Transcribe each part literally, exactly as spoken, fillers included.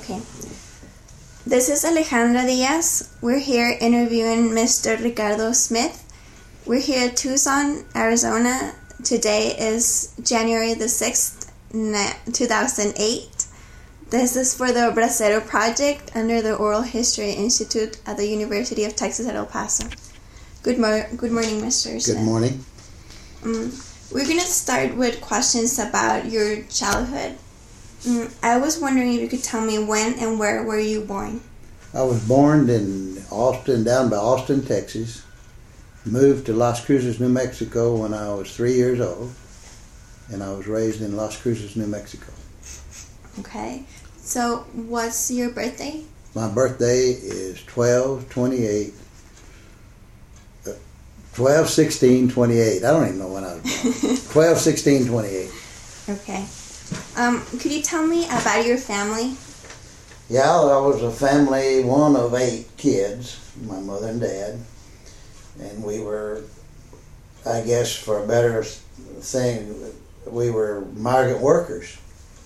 Okay. This is Alejandra Diaz. We're here interviewing Mister Ricardo Smith. We're here at Tucson, Arizona. Today is January the sixth, two thousand eight. This is for the Bracero Project under the Oral History Institute at the University of Texas at El Paso. Good, mor- good morning, Mister Smith. Good morning. Um, we're going to start with questions about your childhood. Um, I was wondering if you could tell me when and where were you born? I was born in Austin, down by Austin, Texas. Moved to Las Cruces, New Mexico when I was three years old. And I was raised in Las Cruces, New Mexico. Okay. So, what's your birthday? My birthday is twelve twenty-eight. Uh, twelve sixteen twenty-eight. I don't even know when I was born. twelve sixteen twenty-eight. Okay. Um, could you tell me about your family? Yeah, I was a family, one of eight kids, my mother and dad. And we were, I guess for a better thing, we were migrant workers.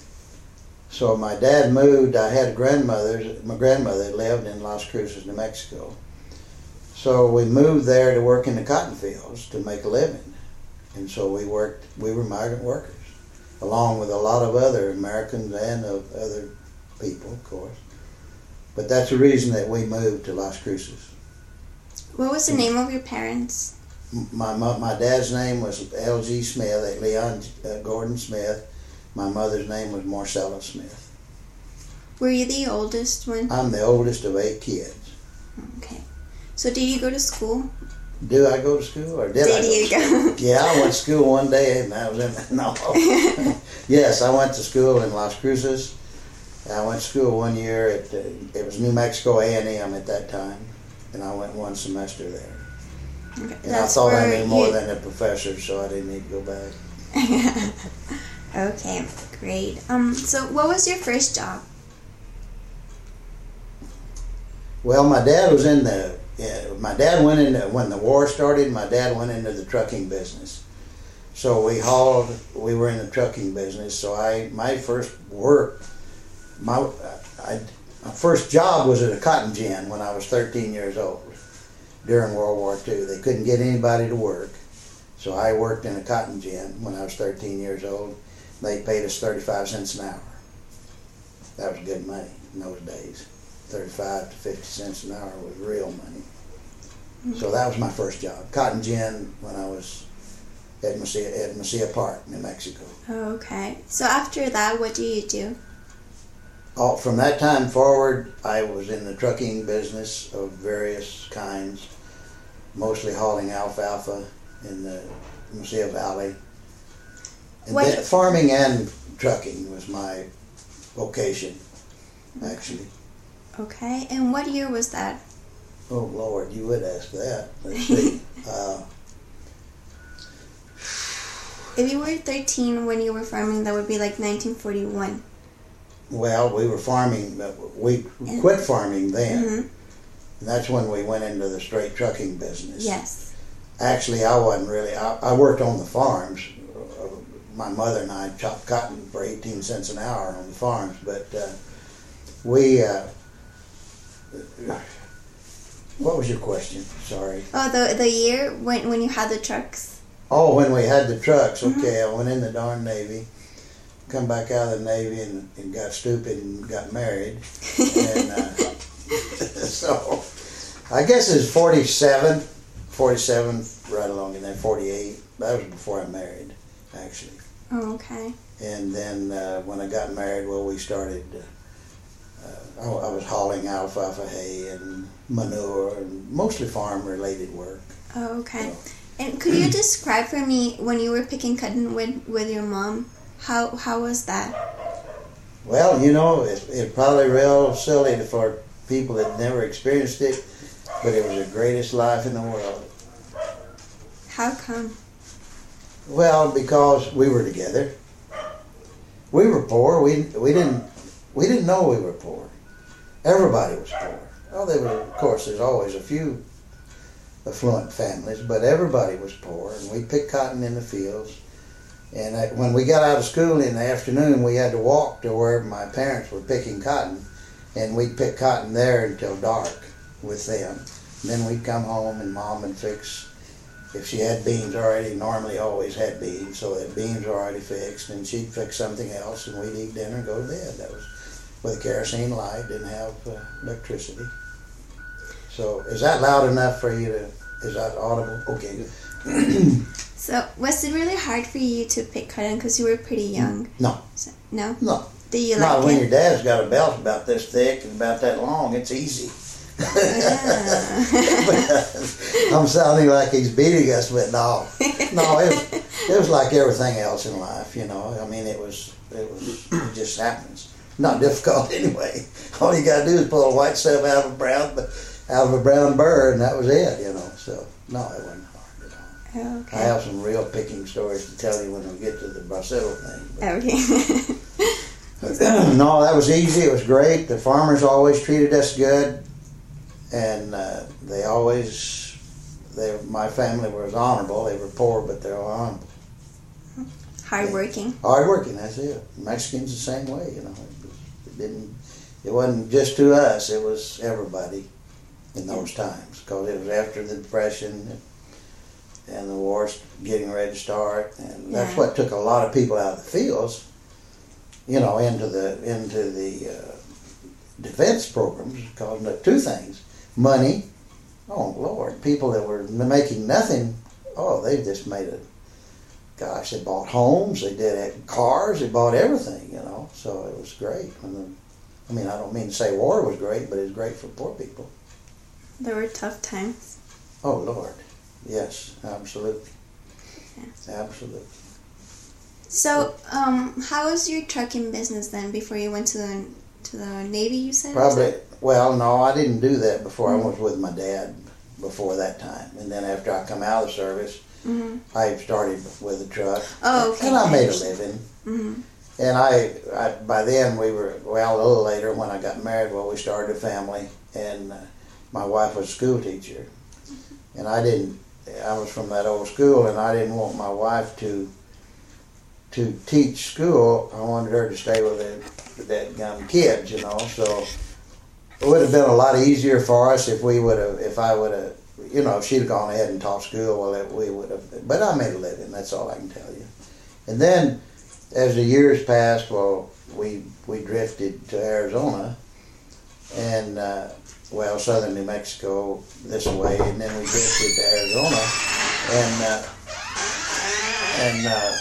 So my dad moved, I had grandmothers, my grandmother lived in Las Cruces, New Mexico. So we moved there to work in the cotton fields to make a living. And so we worked, we were migrant workers, along with a lot of other Americans and of other people, of course. But that's the reason that we moved to Las Cruces. What was the name of your parents? My my, my dad's name was L G Smith, Leon uh, Gordon Smith. My mother's name was Marcella Smith. Were you the oldest one? I'm the oldest of eight kids. Okay. So did you go to school? Do I go to school, or did, did I go you to school? go? Yeah, I went to school one day, and I was in no. Yes, I went to school in Las Cruces. I went to school one year at uh, it was New Mexico A and M at that time, and I went one semester there. Okay. And That's I thought I where knew more you... than a professor, so I didn't need to go back. Okay, great. Um, so what was your first job? Well, my dad was in the. Yeah, my dad went into when the war started. My dad went into the trucking business, so we hauled. We were in the trucking business. So I, my first work, my, I, my first job was at a cotton gin when I was thirteen years old. During World War Two, they couldn't get anybody to work, so I worked in a cotton gin when I was thirteen years old. They paid us thirty-five cents an hour. That was good money in those days. thirty-five to fifty cents an hour was real money. Mm-hmm. So that was my first job. Cotton gin when I was at Mesilla, at Mesilla Park, New Mexico. Okay. So after that, what do you do? All, from that time forward, I was in the trucking business of various kinds, mostly hauling alfalfa in the Mesilla Valley. And what? then farming and trucking was my vocation, actually. Okay, and what year was that? Oh, Lord, you would ask that. Let's see. uh, If you were thirteen when you were farming, that would be like nineteen forty-one. well, we were farming. We quit farming then. Mm-hmm. And that's when we went into the straight trucking business. Yes. Actually, I wasn't really. I, I worked on the farms. My mother and I chopped cotton for eighteen cents an hour on the farms, but uh, we. Uh, what was your question? Sorry. Oh, the the year when when you had the trucks. Oh, when we had the trucks. Okay, Mm-hmm. I went in the darn Navy, come back out of the Navy, and, and got stupid and got married, and uh, so I guess it's forty-seven, forty-seven, right along in there, forty-eight. That was before I married, actually. Oh, okay. And then uh, when I got married, well, we started. Uh, I, I was hauling alfalfa hay and manure and mostly farm-related work. Oh, okay. So, and could you describe for me when you were picking cotton with with your mom? How how was that? well, you know, it, it's probably real silly for people that never experienced it, but it was the greatest life in the world. How come? Well, because we were together. We were poor. We we didn't we didn't know we were poor. Everybody was poor. Well, there were, of course, there's always a few affluent families, but everybody was poor, and we picked cotton in the fields. And I, when we got out of school in the afternoon, we had to walk to where my parents were picking cotton, and we'd pick cotton there until dark with them. And then we'd come home and Mom would fix, if she had beans already, normally always had beans, so that beans were already fixed, and she'd fix something else, and we'd eat dinner and go to bed. That was with a kerosene light, didn't have uh, electricity. So is that loud enough for you to, is that audible? Okay, good. So was it really hard for you to pick cotton because you were pretty young? No. So, no? No. Do you Not like when it? your dad's got a belt about this thick and about that long, it's easy. Yeah. I'm sounding like he's beating us, but no. No, it was, it was like everything else in life, you know. I mean, it was, it was, it just happens. Not difficult anyway. All you gotta do is pull the white stuff out of a brown, out of a brown burr, and that was it, you know. So, no, it wasn't hard at all. Okay. I have some real picking stories to tell you when we get to the Barcelo thing. But, Okay. no, that was easy. It was great. The farmers always treated us good, and uh, they always, they, my family was honorable. They were poor, but they were honorable. Hardworking. Hardworking, that's it. Mexicans the same way, you know. It, was, it didn't. It wasn't just to us. It was everybody in those times, because it was after the Depression and the war getting ready to start, and that's Yeah. what took a lot of people out of the fields. You know, into the into the uh, defense programs, because of two things: money. Oh Lord, people that were making nothing. Oh, they just made it. Gosh, they bought homes, they did cars, they bought everything. You know, so it was great. And the, I mean, I don't mean to say war was great, but it was great for poor people. There were tough times. Oh Lord, yes, absolutely, Yes. absolutely. So, um, how was your trucking business then before you went to the to the Navy? You said Probably. Well, no, I didn't do that before. Mm-hmm. I was with my dad before that time, and then after I come out of the service, mm-hmm. I started with a truck. Oh, okay. And I made a living. Mm-hmm. And I, I, by then we were well a little later when I got married. Well, we started a family, and uh, my wife was a school teacher, and I didn't. I was from that old school, and I didn't want my wife to. to teach school. I wanted her to stay with the, that young kids, you know. So it would have been a lot easier for us if we would have, if I would have, you know, if she'd have gone ahead and taught school. Well, it, we would have. But I made a living. That's all I can tell you. And then, as the years passed, well, we we drifted to Arizona, and uh, well, southern New Mexico this way, and then we drifted to Arizona, and uh, and. Uh,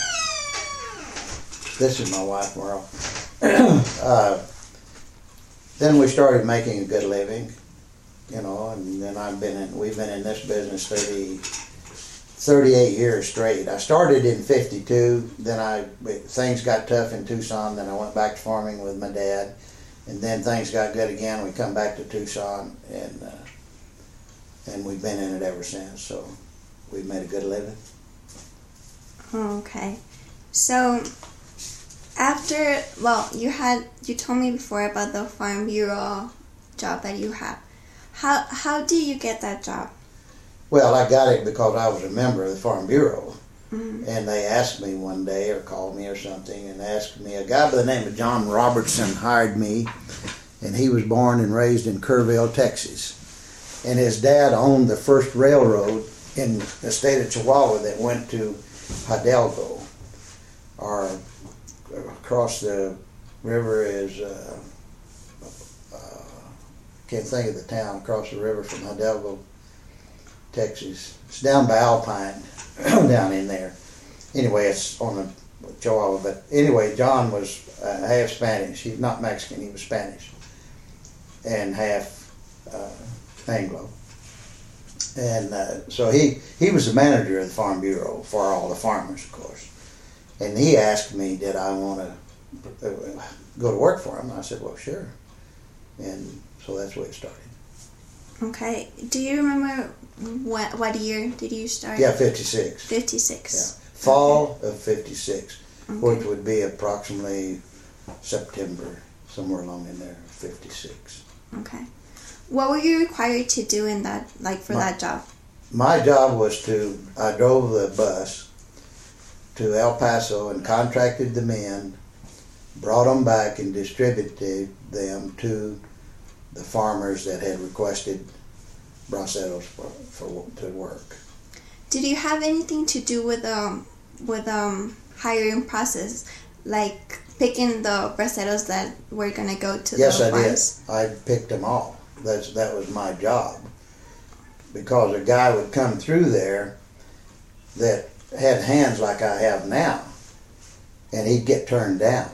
This is my wife, Merle. uh, then we started making a good living, you know, and then I've been in, we've been in this business thirty, thirty-eight years straight. I started in fifty-two, then I, things got tough in Tucson, then I went back to farming with my dad, and then things got good again, we come back to Tucson, and, uh, and we've been in it ever since, so we've made a good living. Okay. So, after, well, you had, you told me before about the Farm Bureau job that you have. How how did you get that job? Well, I got it because I was a member of the Farm Bureau. Mm-hmm. And they asked me one day, or called me or something, and asked me, a guy by the name of John Robertson hired me, and he was born and raised in Kerrville, Texas. And his dad owned the first railroad in the state of Chihuahua that went to Hidalgo, or across the river is, uh, uh, can't think of the town across the river from Hidalgo, Texas. It's down by Alpine, down in there. Anyway, it's on the Chihuahua, but anyway, John was uh, half Spanish. He's not Mexican, he was Spanish, and half uh, Anglo. And uh, so he, he was the manager of the Farm Bureau for all the farmers, of course. And he asked me, did I want to go to work for him? And I said, well, sure. And so that's where it started. Okay. Do you remember what what year did you start? Yeah, fifty-six. fifty-six. Yeah. Fall okay. of fifty-six, okay. Which would be approximately September, somewhere along in there, fifty-six. Okay. What were you required to do in that, like for my, that job? My job was to, I drove the bus to El Paso and contracted the men, brought them back and distributed them to the farmers that had requested braceros for, for to work. Did you have anything to do with um with um hiring process, like picking the braceros that were gonna go to yes, the I farms? did. I picked them all. That's that was my job, because a guy would come through there that had hands like I have now, and he'd get turned down.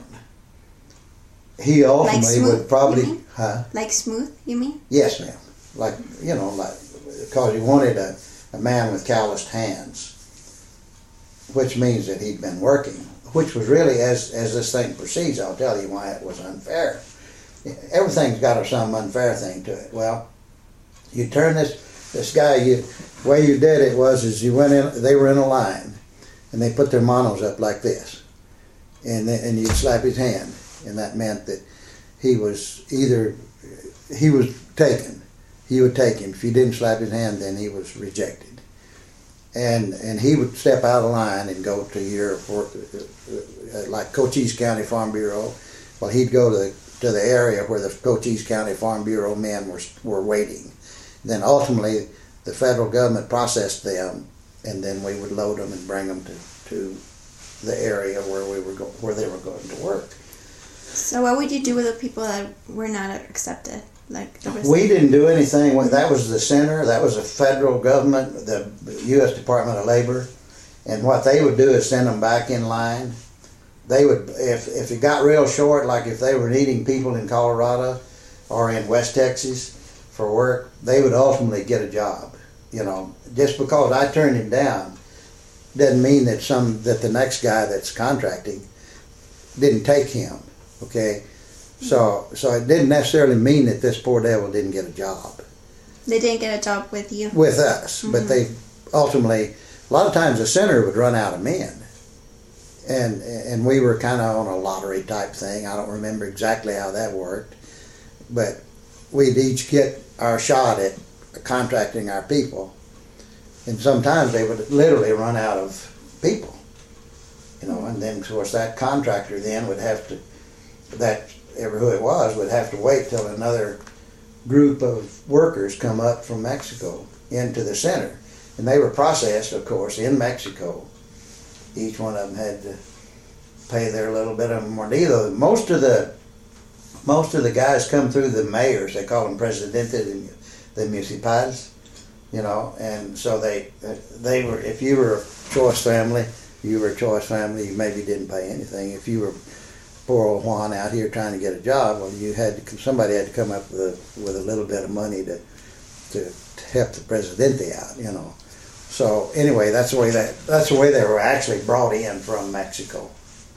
He ultimately Like smooth, would probably, you mean? huh? Like smooth, you mean? Yes, ma'am. Like, you know, like, because he wanted a, a man with calloused hands, which means that he'd been working, which was really, as as this thing proceeds, I'll tell you why it was unfair. Everything's got a some unfair thing to it. Well, you turn this this guy, you the way you did it was is you went in, they were in a line, and they put their manos up like this, and then, and you'd slap his hand, and that meant that he was either, he was taken, he would take him. If you didn't slap his hand, then he was rejected. And and he would step out of line and go to your, like Cochise County Farm Bureau. Well, he'd go to the, to the area where the Cochise County Farm Bureau men were were waiting. Then ultimately, the federal government processed them, and then we would load them and bring them to, to the area where we were go, where they were going to work. So what would you do with the people that were not accepted? Like the we didn't do anything. That was the center. That was the federal government, the U S Department of Labor, and what they would do is send them back in line. They would, if if it got real short, like if they were needing people in Colorado or in West Texas for work, they would ultimately get a job. You know, just because I turned him down doesn't mean that some that the next guy that's contracting didn't take him. Okay. So, so it didn't necessarily mean that this poor devil didn't get a job. They didn't get a job with you? With us. Mm-hmm. But they ultimately, a lot of times the center would run out of men. And and we were kind of on a lottery type thing. I don't remember exactly how that worked. But we'd each get our shot at contracting our people. And sometimes they would literally run out of people. You know, and then, of course, that contractor then would have to, that ever who it was, would have to wait till another group of workers come up from Mexico into the center. And they were processed, of course, in Mexico. Each one of them had to pay their little bit of mordido. Most of the most of the guys come through the mayors. They call them presidente de municipales, you know. And so they they were. If you were a choice family, you were a choice family. You maybe didn't pay anything. If you were poor old Juan out here trying to get a job, well, you had to, somebody had to come up with a, with a little bit of money to, to to help the presidente out, you know. So anyway, that's the way that that's the way they were actually brought in from Mexico.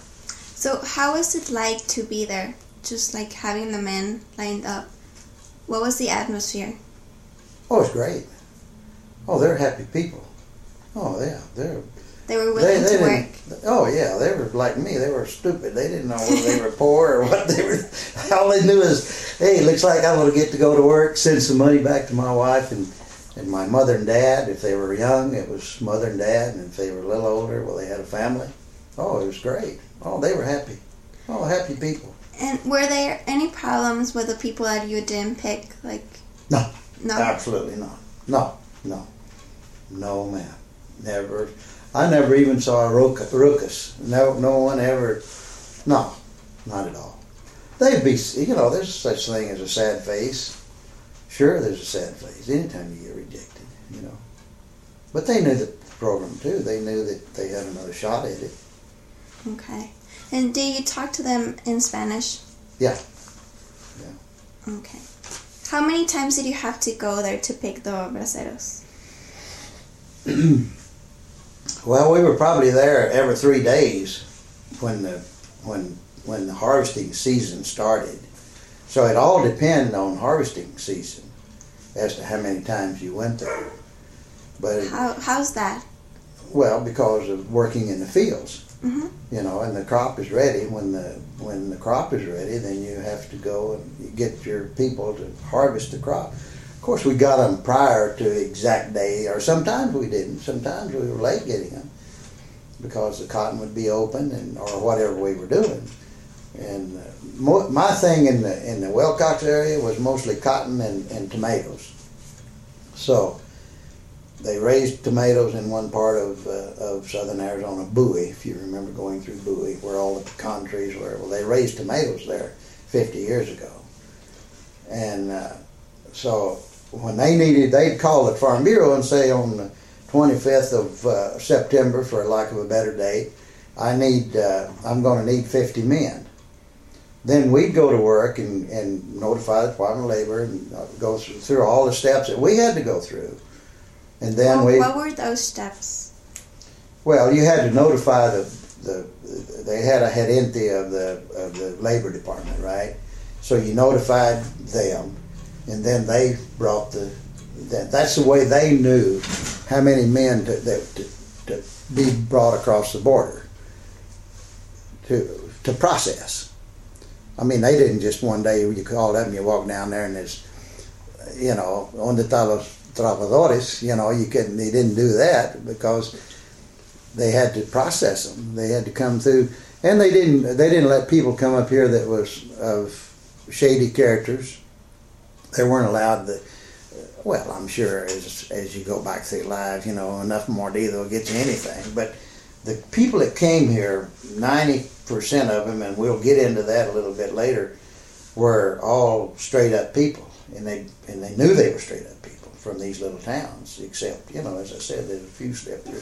So how was it like to be there? Just like having the men lined up. What was the atmosphere? Oh, it's great. Oh, they're happy people. Oh yeah, they're. They were willing they, they to work. Oh yeah, they were like me. They were stupid. They didn't know whether they were poor or what they were. All they knew is, hey, it looks like I'm going to get to go to work, send some money back to my wife and, and my mother and dad. If they were young, it was mother and dad, and if they were a little older, well, they had a family. Oh, it was great. Oh, they were happy. Oh, happy people. And were there any problems with the people that you didn't pick? Like no, no, absolutely not. No, no, no, ma'am, never. I never even saw a ruckus. No, no one ever. No, not at all. They'd be, you know, there's such thing as a sad face. Sure, there's a sad face anytime you get rejected, you know. But they knew the program too. They knew that they had another shot at it. Okay. And did you talk to them in Spanish? Yeah. Yeah. Okay. How many times did you have to go there to pick the braceros? Well, we were probably there every three days when the when when the harvesting season started. So it all depended on harvesting season as to how many times you went there. But it, how how's that? Well, because of working in the fields, mm-hmm. you know, and the crop is ready. When the when the crop is ready, then you have to go and get your people to harvest the crop. Of course, we got them prior to the exact day, or sometimes we didn't. Sometimes we were late getting them because the cotton would be open and or whatever we were doing. and uh, mo- my thing in the in the Wilcox area was mostly cotton and, and tomatoes. So they raised tomatoes in one part of uh, of southern Arizona, Bowie, if you remember going through Bowie, where all the pecan trees were. Well, they raised tomatoes there fifty years ago. And uh, so when they needed, they'd call the Farm Bureau and say on the twenty-fifth of uh, September, for lack of a better date, I need, uh, I'm going to need fifty men. Then we'd go to work and, and notify the Department of Labor and go through, through all the steps that we had to go through. And then well, we... What were those steps? Well, you had to notify the, the they had a head entity of the, of the Labor Department, right? So you notified them, and then they brought the, that, that's the way they knew how many men to, that, to, to be brought across the border to to process. I mean, they didn't just one day, you called up and you walk down there and there's, you know, donde están los trabajadores, you know, you couldn't, they didn't do that because they had to process them. They had to come through, and they didn't, they didn't let people come up here that was of shady characters. They weren't allowed to, well, I'm sure as as you go back through life, you know, enough mordida will get you anything. But the people that came here, ninety percent of them, and we'll get into that a little bit later, were all straight up people. And they and they knew they were straight up people from these little towns, except, you know, as I said, there's a few step through.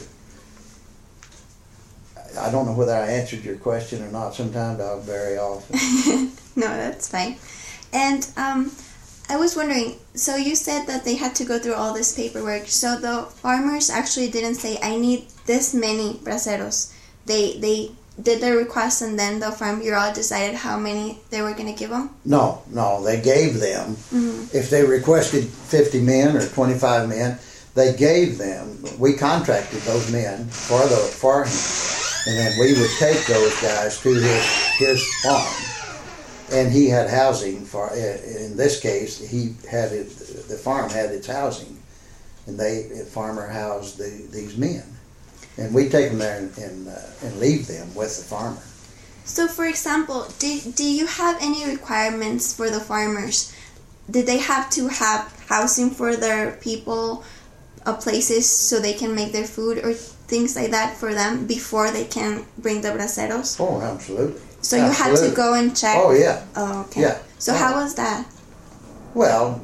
I don't know whether I answered your question or not. Sometimes I'll very often. No, that's fine. And um, I was wondering, so you said that they had to go through all this paperwork. So the farmers actually didn't say, I need this many braceros. They they did their request, and then the Farm Bureau decided how many they were going to give them? No, no, they gave them. Mm-hmm. If they requested fifty men or twenty-five men, they gave them. We contracted those men for the for him. And then we would take those guys to his his farm, and he had housing for. In this case, he had it, the farm had its housing, and they the farmer housed the, these men, and we take them there and and, uh, and leave them with the farmer. So, for example, do do you have any requirements for the farmers? Did they have to have housing for their people, uh, places so they can make their food, or things like that for them before they can bring the braceros? Oh, absolutely. So you absolutely. had to go and check? Oh, yeah. Oh, okay. Yeah. So oh. how was that? Well,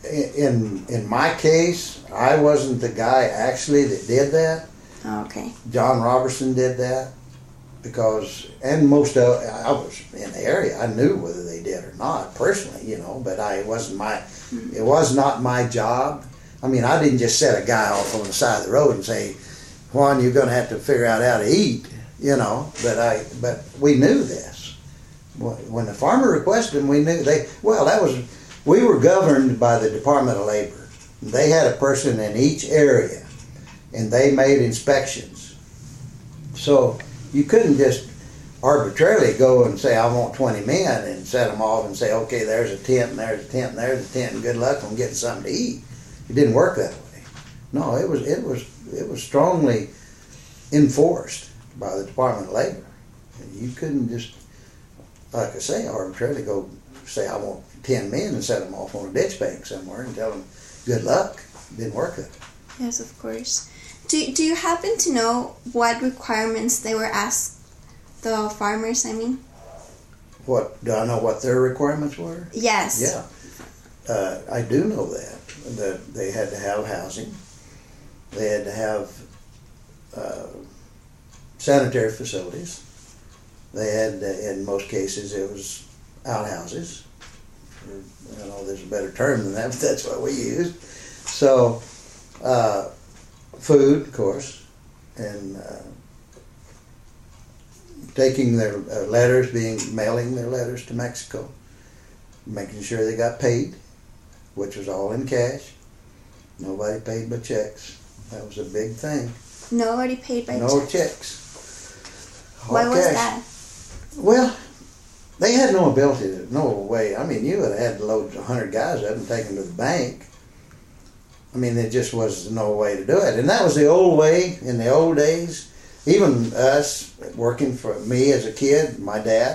in in my case, I wasn't the guy actually that did that. Oh, okay. John Robertson did that because, and most of, I was in the area. I knew whether they did or not personally, you know, but I it wasn't my, mm-hmm. it was not my job. I mean, I didn't just set a guy off on the side of the road and say, Juan, you're going to have to figure out how to eat, you know. But I, but we knew this. When the farmer requested them, we knew they. Well, that was we were governed by the Department of Labor. They had a person in each area, and they made inspections. So you couldn't just arbitrarily go and say, I want twenty men, and set them off and say, okay, there's a tent, and there's a tent, and there's a tent, and good luck on getting something to eat. It didn't work that way. No, it was it was. It was strongly enforced by the Department of Labor. And you couldn't just, like I say, arbitrarily go say, I want ten men and set them off on a ditch bank somewhere and tell them, good luck. It didn't work that way. Yes, of course. Do, do you happen to know what requirements they were asked, the farmers, I mean? What, do I know what their requirements were? Yes. Yeah. Uh, I do know that. That they had to have housing. They had to have uh, sanitary facilities. They had, uh, in most cases, it was outhouses. Or, I don't know if there's a better term than that, but that's what we used. So, uh, food, of course, and uh, taking their uh, letters, being mailing their letters to Mexico, making sure they got paid, which was all in cash. Nobody paid by checks. That was a big thing. Nobody paid by no checks? checks. All Why was cash. that? Well, they had no ability to, no way. I mean, you would have had to load one hundred guys up and take them to the bank. I mean, there just was no way to do it. And that was the old way in the old days. Even us, working for me as a kid, my dad,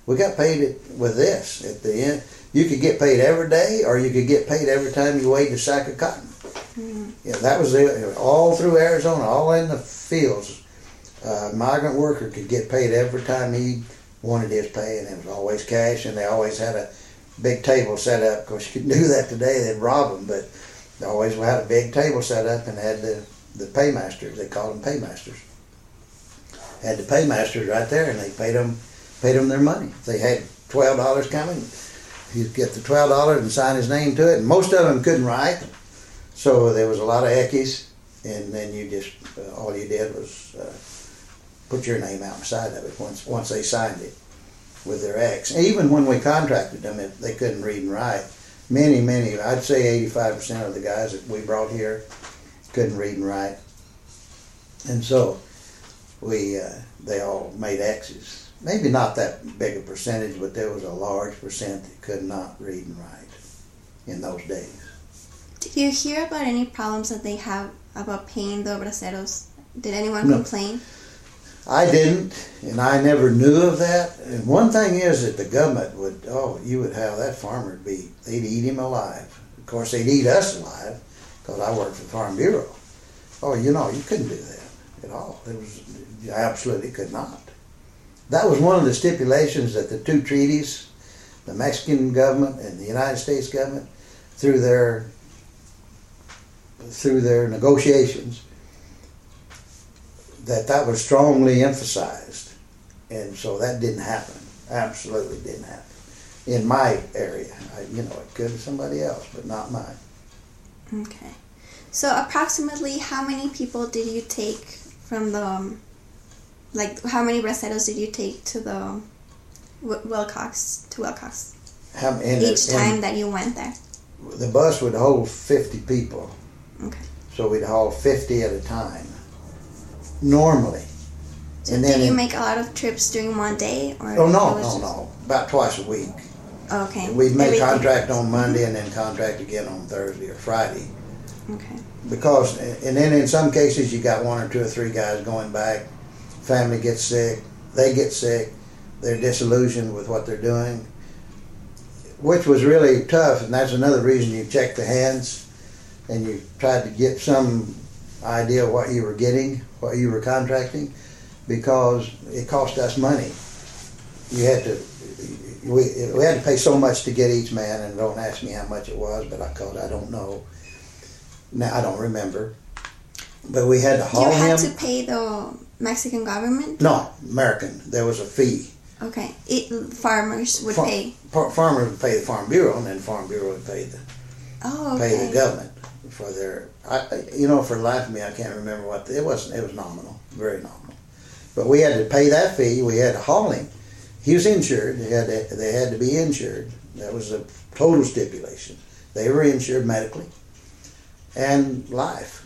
We got paid it with this at the end. You could get paid every day, or you could get paid every time you weighed a sack of cotton. Mm-hmm. Yeah, that was it. All through Arizona, all in the fields. A uh, migrant worker could get paid every time he wanted his pay, and it was always cash, and they always had a big table set up. Of course, you couldn't do that today, they'd rob them, but they always had a big table set up and had the, the paymasters, they called them paymasters. Had the paymasters right there, and they paid them, paid them their money. If they had twelve dollars coming, he'd get the twelve dollars and sign his name to it, and most of them couldn't write, so there was a lot of eckies, and then you just, uh, all you did was uh, put your name out beside of it once once they signed it with their X. Even when we contracted them, if they couldn't read and write. Many, many, I'd say eighty-five percent of the guys that we brought here couldn't read and write. And so we, uh, they all made X's. Maybe not that big a percentage, but there was a large percent that could not read and write in those days. Did you hear about any problems that they have about paying the braceros? Did anyone No. complain? I didn't, and I never knew of that. And one thing is that the government would, oh, you would have that farmer be, they'd eat him alive. Of course, they'd eat us alive, because I worked for the Farm Bureau. Oh, you know, you couldn't do that at all. It was, you absolutely could not. That was one of the stipulations that the two treaties, the Mexican government and the United States government, through their, through their negotiations, that that was strongly emphasized, and so that didn't happen. Absolutely didn't happen in my area. I, you know, it could be somebody else, but not mine. Okay, so approximately how many people did you take from the, um, like how many braceros did you take to the w- Wilcox to Wilcox How, and each it, time that you went there? The bus would hold fifty people, Okay. so we'd haul fifty at a time. Normally. So And did then you it- make a lot of trips during one day, or? Oh, no, it was no, just- no. About twice a week. Okay. We'd make Everything- contract on Monday and then contract again on Thursday or Friday. Okay. Because, and then in some cases you got one or two or three guys going back, family gets sick, they get sick, they're disillusioned with what they're doing, which was really tough, and that's another reason you checked the hands and you tried to get some idea of what you were getting, what you were contracting, because it cost us money. You had to, we, we had to pay so much to get each man, and don't ask me how much it was, but I called, I don't know. Now, I don't remember. But we had to haul You had him. to pay the Mexican government? No, American. There was a fee. Okay. It, farmers would Far- pay. Far- farmers would pay the Farm Bureau, and then the Farm Bureau would pay the Oh, okay. pay the government for their. I, I- you know, for the life of me, I can't remember what the, it wasn't. It was nominal, very nominal. But we had to pay that fee. We had to haul him. He was insured. They had to, they had to be insured. That was a total stipulation. They were insured medically and life.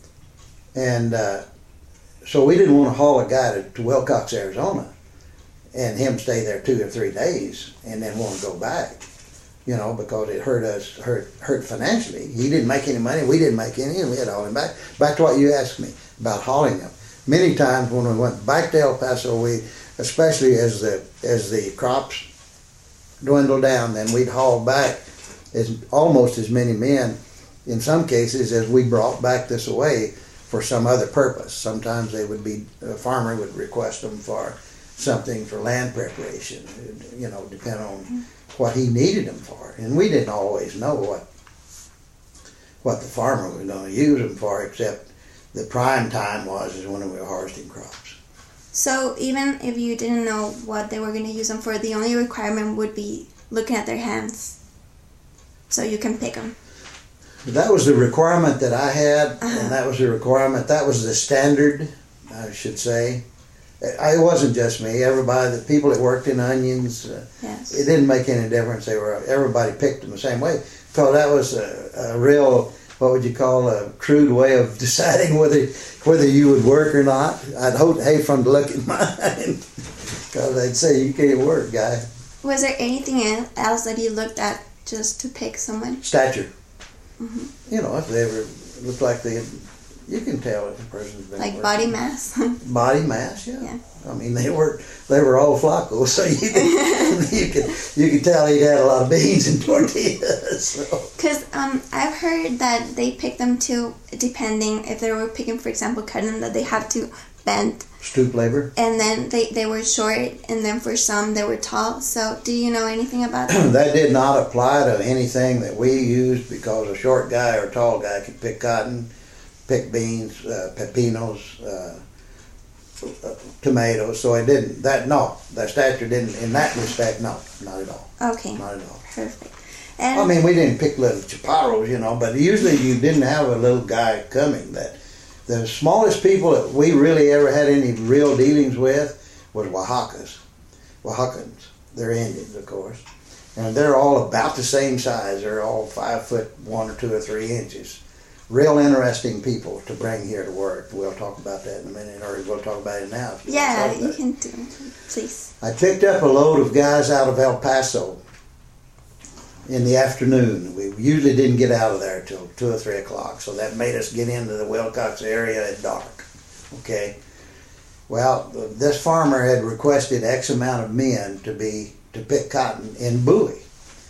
And uh, so we didn't want to haul a guy to, to Wilcox, Arizona, and him stay there two or three days and then want to go back, you know, because it hurt us, hurt hurt financially. He didn't make any money, we didn't make any, and we had to haul him back. Back to what you asked me about hauling him. Many times when we went back to El Paso, we, especially as the as the crops dwindled down, then we'd haul back as almost as many men, in some cases, as we brought back this away for some other purpose. Sometimes they would be, a farmer would request them for something for land preparation, you know, depending on what he needed them for. And we didn't always know what what the farmer was going to use them for, except the prime time was is when we were harvesting crops. So even if you didn't know what they were going to use them for, the only requirement would be looking at their hands, so you can pick them. That was the requirement that I had, Uh-huh. and that was the requirement, that was the standard, I should say. It wasn't just me, everybody, the people that worked in onions, uh, Yes. it didn't make any difference. They were, everybody picked them the same way, because that was a, a real, what would you call, a crude way of deciding whether whether you would work or not. I'd hope, hate for them to look at mine, because they'd say, you can't work, guy. Was there anything else that you looked at just to pick someone? Stature. Mm-hmm. You know, if they ever looked like they had You can tell if a person's been Like working. body mass? Body mass, yeah. Yeah. I mean, they were they were all flacos, so you could you could you could tell he'd had a lot of beans and tortillas. Because so. um, I've heard that they pick them too, depending if they were picking, for example, cotton, that they have to bend. Stoop labor. And then they, they were short, and then for some they were tall. So do you know anything about that? That did not apply to anything that we used, because a short guy or a tall guy could pick cotton, pick beans, uh, pepinos, uh, uh, tomatoes. So it didn't, that, no, that stature didn't, in that respect, no, not at all. Okay. Not at all. Perfect. And I mean, we didn't pick little chaparros, you know, but usually you didn't have a little guy coming. That the smallest people that we really ever had any real dealings with was Oaxacas, Oaxacans. They're Indians, of course, and they're all about the same size. They're all five foot one or two or three inches. Real interesting people to bring here to work. We'll talk about that in a minute, or we'll talk about it now. If you yeah, want to you talk can do it, please. I picked up a load of guys out of El Paso in the afternoon. We usually didn't get out of there till two or three o'clock, so that made us get into the Wilcox area at dark. Okay. Well, this farmer had requested X amount of men to be to pick cotton in Bowie.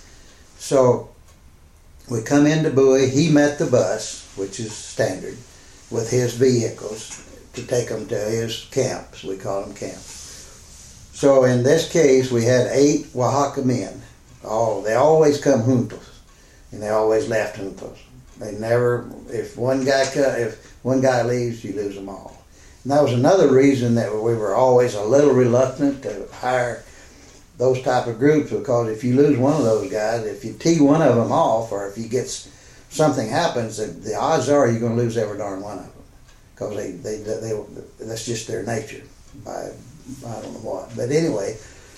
So we come into Bowie. He met the bus, which is standard, with his vehicles to take them to his camps. We call them camps. So in this case, we had eight Oaxaca men. Oh, they always come juntos, and they always left juntos. They never, if one guy if one guy leaves, you lose them all. And that was another reason that we were always a little reluctant to hire those type of groups, because if you lose one of those guys, if you tee one of them off, or if you get something happens, the, the odds are you're going to lose every darn one of them, because they, they they they that's just their nature. By I don't know what, but anyway.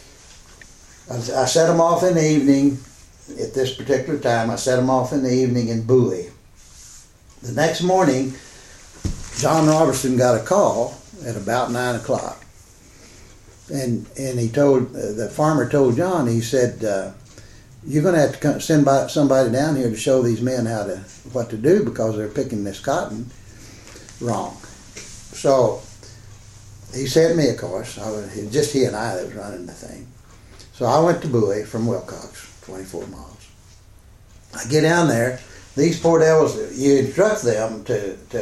I set them off in the evening. At this particular time, I set them off in the evening in Bowie. The next morning, John Robertson got a call at about nine o'clock, and and he told uh, the farmer told John. He said, uh, "You're going to have to come, send by somebody down here to show these men how to what to do, because they're picking this cotton wrong." So he sent me, of course. I was, just he and I that was running the thing. So I went to Bowie from Wilcox, twenty-four miles. I get down there. These poor devils, you instruct them to, to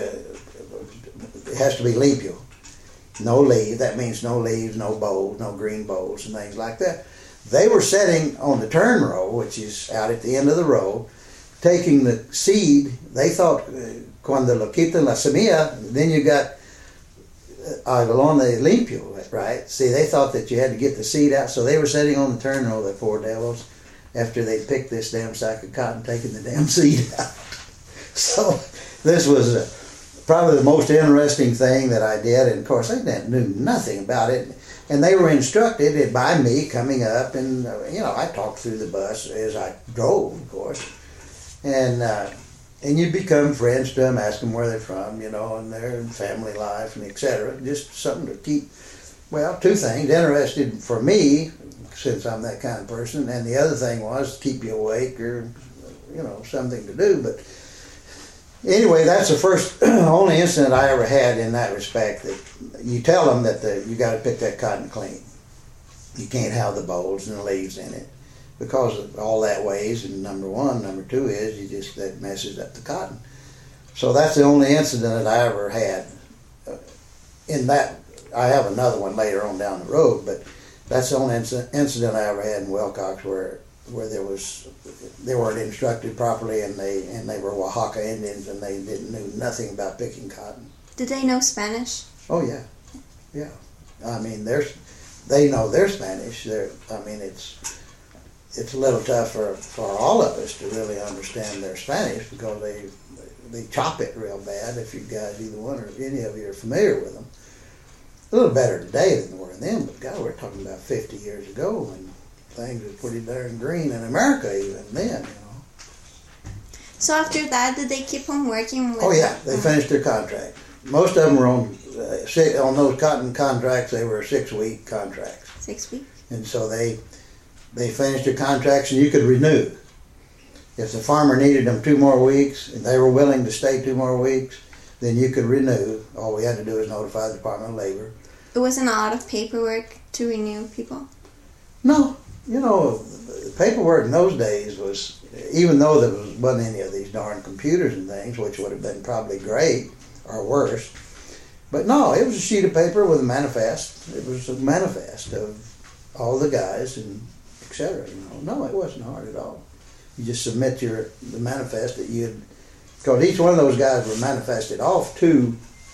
it has to be limpio. No leaf, that means no leaves, no bowls, no green bowls and things like that. They were sitting on the turn row, which is out at the end of the row, taking the seed. They thought, cuando lo quitan la semilla, then you got algodón de limpio, right? See, they thought that you had to get the seed out, so they were sitting on the turn row, the poor devils, after they picked this damn sack of cotton, taking the damn seed out. So this was uh, probably the most interesting thing that I did, and of course they knew nothing about it, and they were instructed by me coming up, and uh, you know, I talked through the bus as I drove, of course, and uh, and you become friends to them, ask them where they're from, you know, and their family life, and et cetera. Just something to keep, well, two things, interested for me, since I'm that kind of person, and the other thing was to keep you awake, or, you know, something to do. But anyway, that's the first, only incident I ever had in that respect, that you tell them that the, you got to pick that cotton clean. You can't have the bowls and the leaves in it, because of all that weighs, and number one. Number two is you just, that messes up the cotton. So that's the only incident that I ever had. In that, I have another one later on down the road, but that's the only inc- incident I ever had in Wilcox where where there was, they weren't instructed properly, and they and they were Oaxaca Indians, and they didn't knew nothing about picking cotton. Did they know Spanish? Oh yeah, yeah. I mean, there's they know their Spanish. They're, I mean, it's. It's a little tough for, for all of us to really understand their Spanish, because they they chop it real bad. If you guys, either one or any of you, are familiar with them, a little better today than they were then. But God, we're talking about fifty years ago when things were pretty darn green in America even then. You know. So after that, did they keep on working with? Oh yeah, they finished their contract. Most of them were on uh, six, on those cotton contracts. They were six week contracts. Six weeks. And so they. They finished their contracts, and you could renew. If the farmer needed them two more weeks, and they were willing to stay two more weeks, then you could renew. All we had to do was notify the Department of Labor. It wasn't a lot of paperwork to renew people? No. You know, the paperwork in those days was, even though there was, wasn't any of these darn computers and things, which would have been probably great or worse, but no, it was a sheet of paper with a manifest. It was a manifest of all the guys and et cetera. You know, no, it wasn't hard at all. You just submit your the manifest that you had, because each one of those guys were manifested off to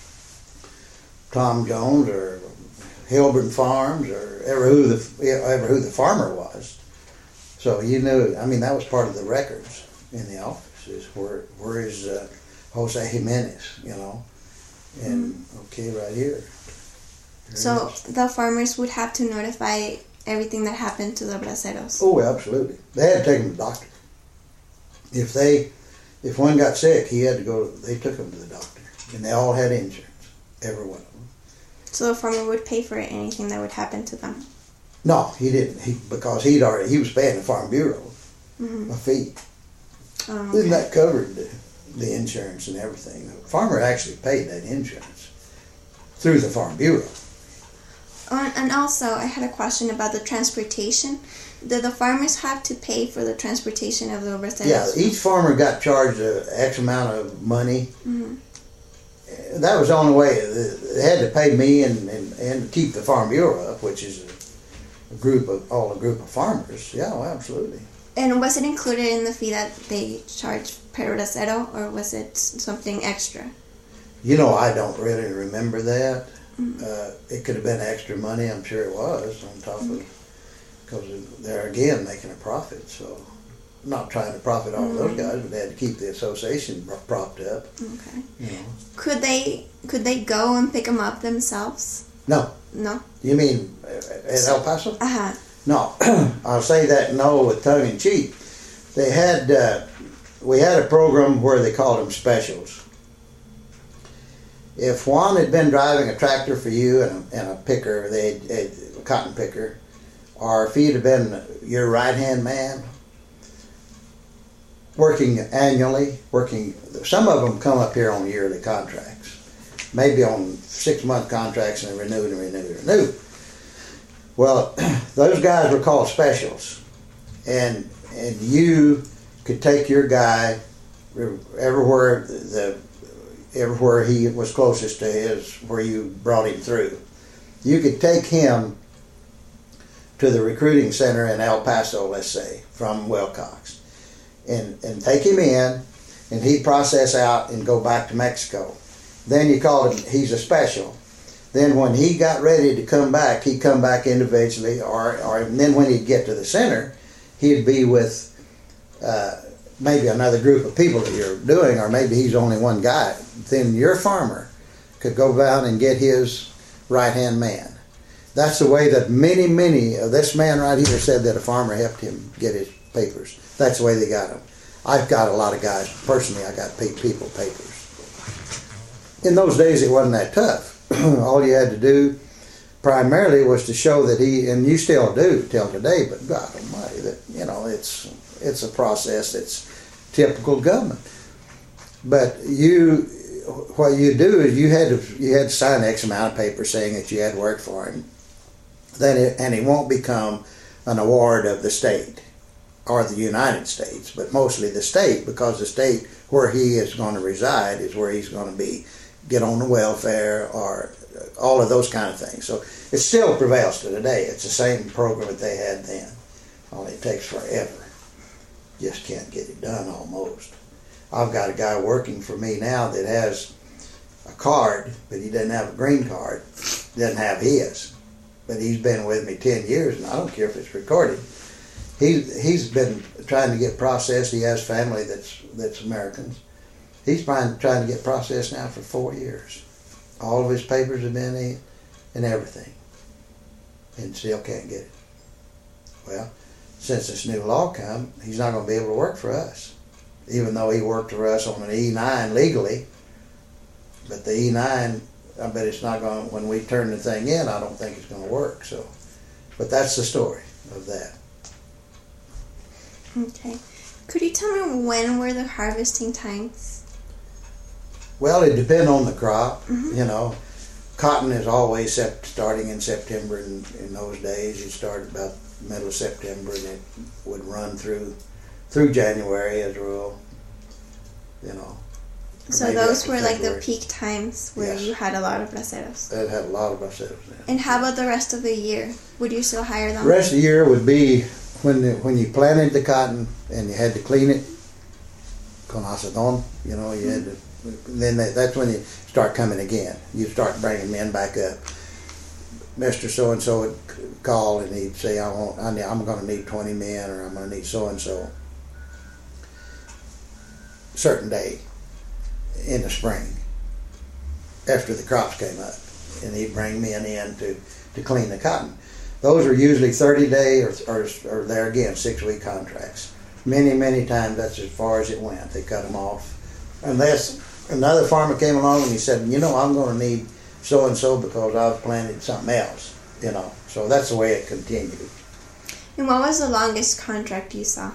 Tom Jones or Hilburn Farms or ever who the ever who the farmer was. So you knew. I mean, that was part of the records in the office. Is where where is uh, Jose Jimenez? You know, and mm-hmm. okay, right here. There so the farmers would have to notify everything that happened to the braceros. Oh, absolutely. They had to take them to the doctor. If they, if one got sick, he had to go. They took him to the doctor, and they all had insurance, every one of them. So the farmer would pay for anything that would happen to them? No, he didn't. He because he'd already he was paying the Farm Bureau mm-hmm. a fee. Oh, okay. Then that covered the, the insurance and everything. The farmer actually paid that insurance through the Farm Bureau. Oh, and also, I had a question about the transportation. Did the farmers have to pay for the transportation of the braceros? Yeah, each farmer got charged an X amount of money. Mm-hmm. That was the only way. They had to pay me and, and, and keep the Farm Bureau up, which is a, a group of all a group of farmers. Yeah, well, absolutely. And was it included in the fee that they charged per bracero, or was it something extra? You know, I don't really remember that. Mm-hmm. Uh, it could have been extra money. I'm sure it was on top mm-hmm. of, because they're again making a profit. So, not trying to profit off mm-hmm. those guys, but they had to keep the association propped up. Okay. You know. Could they could they go and pick them up themselves? No. No. You mean at El Paso? Uh huh. No, I'll say that no with tongue in cheek. They had uh, we had a program where they called them specials. If Juan had been driving a tractor for you and a, and a picker, they a cotton picker, or if he'd have been your right hand man, working annually, working. Some of them come up here on yearly contracts, maybe on six-month contracts, and renewed and renewed and renewed. Well, those guys were called specials, and and you could take your guy everywhere the everywhere he was closest to his where you brought him through. You could take him to the recruiting center in El Paso, let's say, from Wilcox. And, and take him in, and he'd process out and go back to Mexico. Then you called him, he's a special. Then when he got ready to come back, he'd come back individually, or, or and then when he'd get to the center, he'd be with uh, maybe another group of people that you're doing, or maybe he's only one guy. Then your farmer could go down and get his right-hand man. That's the way that many, many, uh, this man right here said that a farmer helped him get his papers. That's the way they got them. I've got a lot of guys, personally, I got people papers. In those days, it wasn't that tough. All you had to do primarily was to show that he, and you still do till today, but God almighty, that, you know, it's it's a process that's typical government. But you, what you do is you had to you had to sign X amount of paper saying that you had worked for him. Then it, and it won't become an award of the state or the United States, but mostly the state, because the state where he is going to reside is where he's going to be, get on the welfare or all of those kind of things. So it still prevails to today. It's the same program that they had then, only it takes forever. Just can't get it done almost. I've got a guy working for me now that has a card, but he doesn't have a green card, doesn't have his. But he's been with me ten years, and I don't care if it's recorded. He, he's been trying to get processed. He has family that's that's Americans. He's trying, trying to get processed now for four years. All of his papers have been in and everything, and still can't get it. Well, since this new law come, he's not going to be able to work for us, even though he worked for us on an E nine legally. But the E nine, I bet it's not going to, when we turn the thing in, I don't think it's going to work. So, but that's the story of that. Okay. Could you tell me when were the harvesting times? Well, it depends on the crop, Mm-hmm. you know. Cotton is always sep- starting in September. In, in those days, you start about middle of September, and it would run through through January as a rule. You know. So maybe those up to were like the February. peak times where Yes. you had a lot of braceros. It had a lot of ourselves in. And how about the rest of the year? Would you still hire them? The rest of the year would be when the, when you planted the cotton and you had to clean it, con acetón, you know, you had to. Then that, that's when you start coming again. You start bringing men back up. Mister So and So would c- call and he'd say, "I want, I need, I'm going to need twenty men, or I'm going to need so and so." Certain day in the spring, after the crops came up, and he'd bring men in to, to clean the cotton. Those are usually thirty day or, or, or there again, six week contracts. Many, many times that's as far as it went. They cut them off. Unless another farmer came along and he said, you know, I'm going to need so and so because I've planted something else, you know. So that's the way it continued. And what was the longest contract you saw?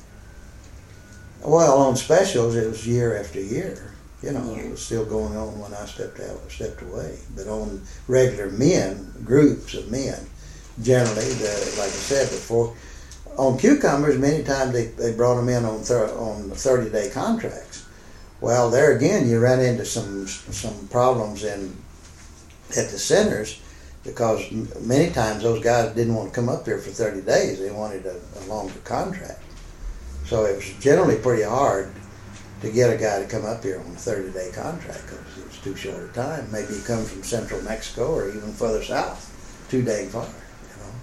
Well, on specials, it was year after year. You know, Year. it was still going on when I stepped out, stepped away. But on regular men, groups of men, generally, the, like I said before, on cucumbers, many times they, they brought them in on thir- on thirty day contracts. Well, there again, you run into some some problems in at the centers because m- many times those guys didn't want to come up there for thirty days. They wanted a, a longer contract. So it was generally pretty hard to get a guy to come up here on a thirty day contract because it was too short a time. Maybe he comes from central Mexico or even further south, too dang far, you know.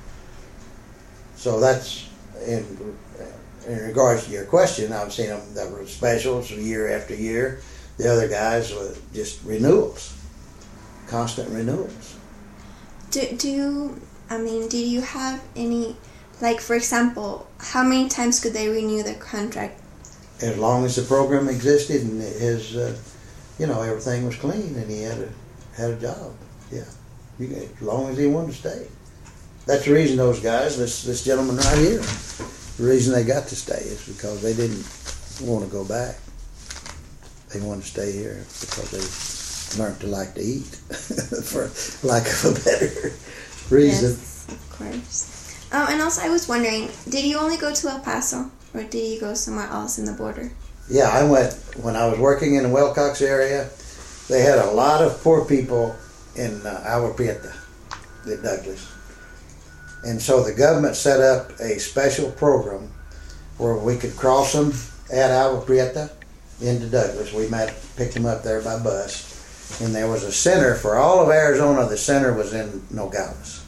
So that's, in, in regards to your question, I've seen them that were specials year after year. The other guys were just renewals, constant renewals. Do, do you, I mean, did you have any, like for example, how many times could they renew the contract? As long as the program existed and his, uh, you know, everything was clean and he had a had a job, yeah. You can, as long as he wanted to stay. That's the reason those guys, this this gentleman right here, the reason they got to stay is because they didn't want to go back. They wanted to stay here because they learned to like to eat, for lack of a better reason. Yes, of course. Oh, and also I was wondering, did you only go to El Paso? Or did you go somewhere else in the border? Yeah, I went, when I was working in the Wilcox area, they had a lot of poor people in uh, Agua Prieta, in Douglas. And so the government set up a special program where we could cross them at Agua Prieta into Douglas. We might pick them up there by bus. And there was a center for all of Arizona. The center was in Nogales.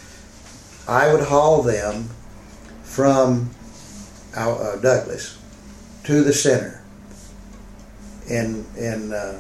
I would haul them from Uh, Douglas to the center in in uh,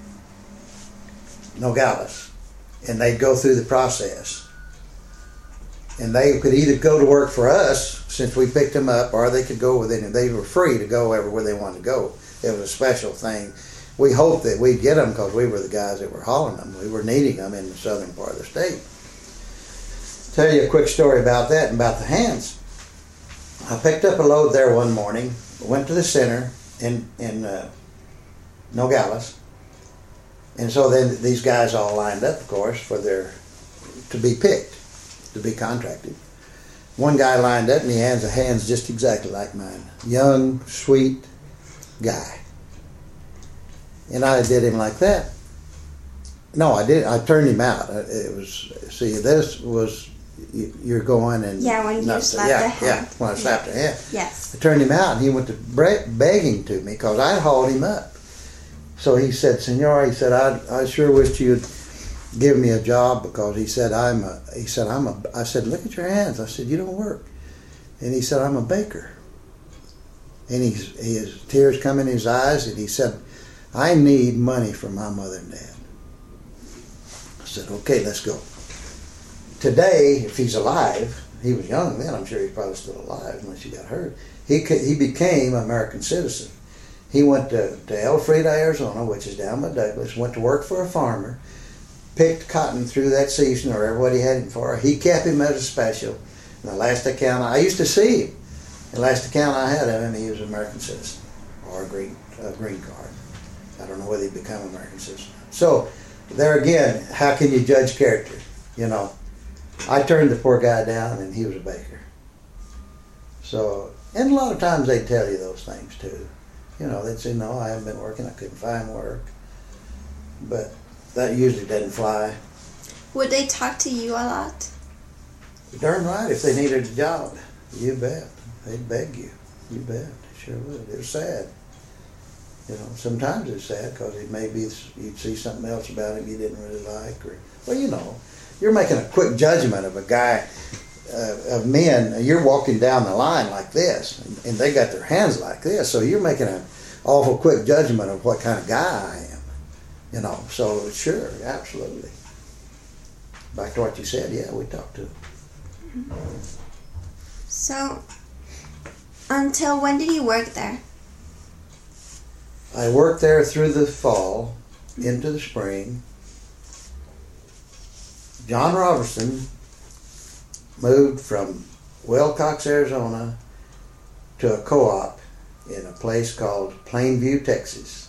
Nogales, and they'd go through the process, and they could either go to work for us since we picked them up, or they could go with it. They were free to go everywhere they wanted to go. It was a special thing. We hoped that we'd get them because we were the guys that were hauling them. We were needing them in the southern part of the state. Tell you a quick story about that and about the hands. I picked up a load there one morning, went to the center in in uh, Nogales, and so then these guys all lined up, of course, for their to be picked, to be contracted. One guy lined up, and he has the hands just exactly like mine, young, sweet guy, and I did him like that. No, I did. I turned him out. It was see, this was. You're going and Yeah, when you not, slapped yeah, the hand. yeah, when I slapped the hand. Yes. I turned him out, and he went to bre- begging to me because I hauled him up. So he said, "Senor," he said, "I I sure wished you'd give me a job because he said I'm a." He said I'm a. I said, "Look at your hands." I said, "You don't work," and he said, "I'm a baker." And he's his tears come in his eyes, and he said, "I need money for my mother and dad." I said, "Okay, let's go." Today, if he's alive, he was young then, I'm sure he's probably still alive unless he got hurt, he he became an American citizen. He went to, to El Frida, Arizona, which is down by Douglas, went to work for a farmer, picked cotton through that season or whatever he had him for. He kept him as a special. And the last account, I used to see him. The last account I had of him, he was an American citizen or a green, a green card. I don't know whether he became an American citizen. So, there again, how can you judge character? You know, I turned the poor guy down and he was a baker. So, and a lot of times they tell you those things too. You know, they'd say, no, I haven't been working, I couldn't find work. But that usually doesn't fly. Would they talk to you a lot? Darn right, if they needed a job, you bet. They'd beg you. You bet. They sure would. It was sad. You know, sometimes it's sad because it may be you'd see something else about him you didn't really like, or well, you know, you're making a quick judgment of a guy, uh, of men. You're walking down the line like this, and, and they got their hands like this, so you're making an awful quick judgment of what kind of guy I am. You know, so sure, absolutely. Back to what you said, yeah, we talked to him. So, until when did you work there? I worked there through the fall, into the spring. John Robertson moved from Willcox, Arizona to a co-op in a place called Plainview, Texas.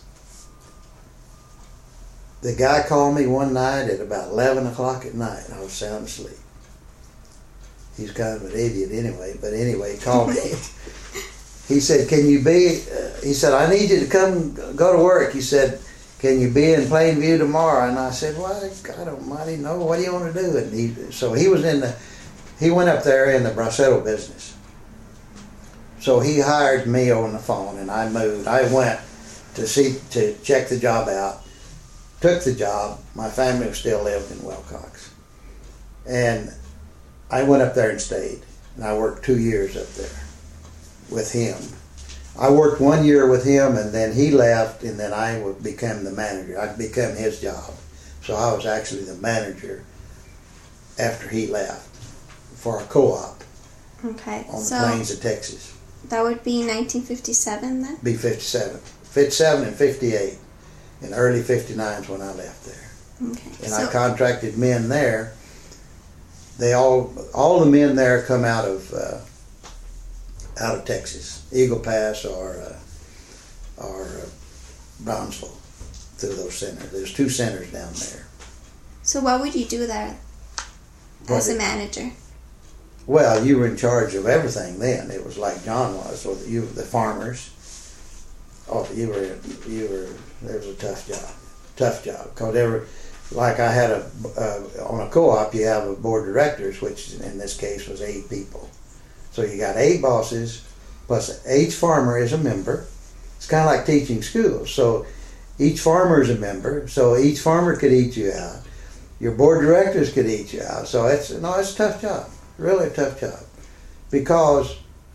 The guy called me one night at about eleven o'clock at night. I was sound asleep. He's kind of an idiot anyway, but anyway, he called me. He said, can you be, uh, he said, I need you to come go to work. He said, can you be in Plainview tomorrow? And I said, well, God almighty, no, what do you want to do? And he, so he was in the, he went up there in the Bracero business. So he hired me on the phone and I moved. I went to see, to check the job out, took the job. My family still lived in Willcox. And I went up there and stayed. And I worked two years up there with him. I worked one year with him and then he left and then I became the manager. I became his job. So I was actually the manager after he left for a co-op Okay. on So the plains of Texas. that would be nineteen fifty-seven then? Be fifty-seven. fifty-seven and fifty-eight. And early fifty-nine is when I left there. Okay. And so, I contracted men there. They all, all the men there come out of uh, out of Texas, Eagle Pass or uh, or uh, Brownsville, through those centers. There's two centers down there. so what would you do there What as a did- manager? Well, you were in charge of everything then. It was like John was. So you, the farmers. Oh, you were you were. It was a tough job, tough job. Cause they were, like I had a uh, on a co-op. You have a board of directors, which in this case was eight people. So you got eight bosses, plus each farmer is a member. It's kind of like teaching schools. So each farmer is a member. So each farmer could eat you out. Your board of directors could eat you out. So it's no, it's a tough job. Really a tough job, because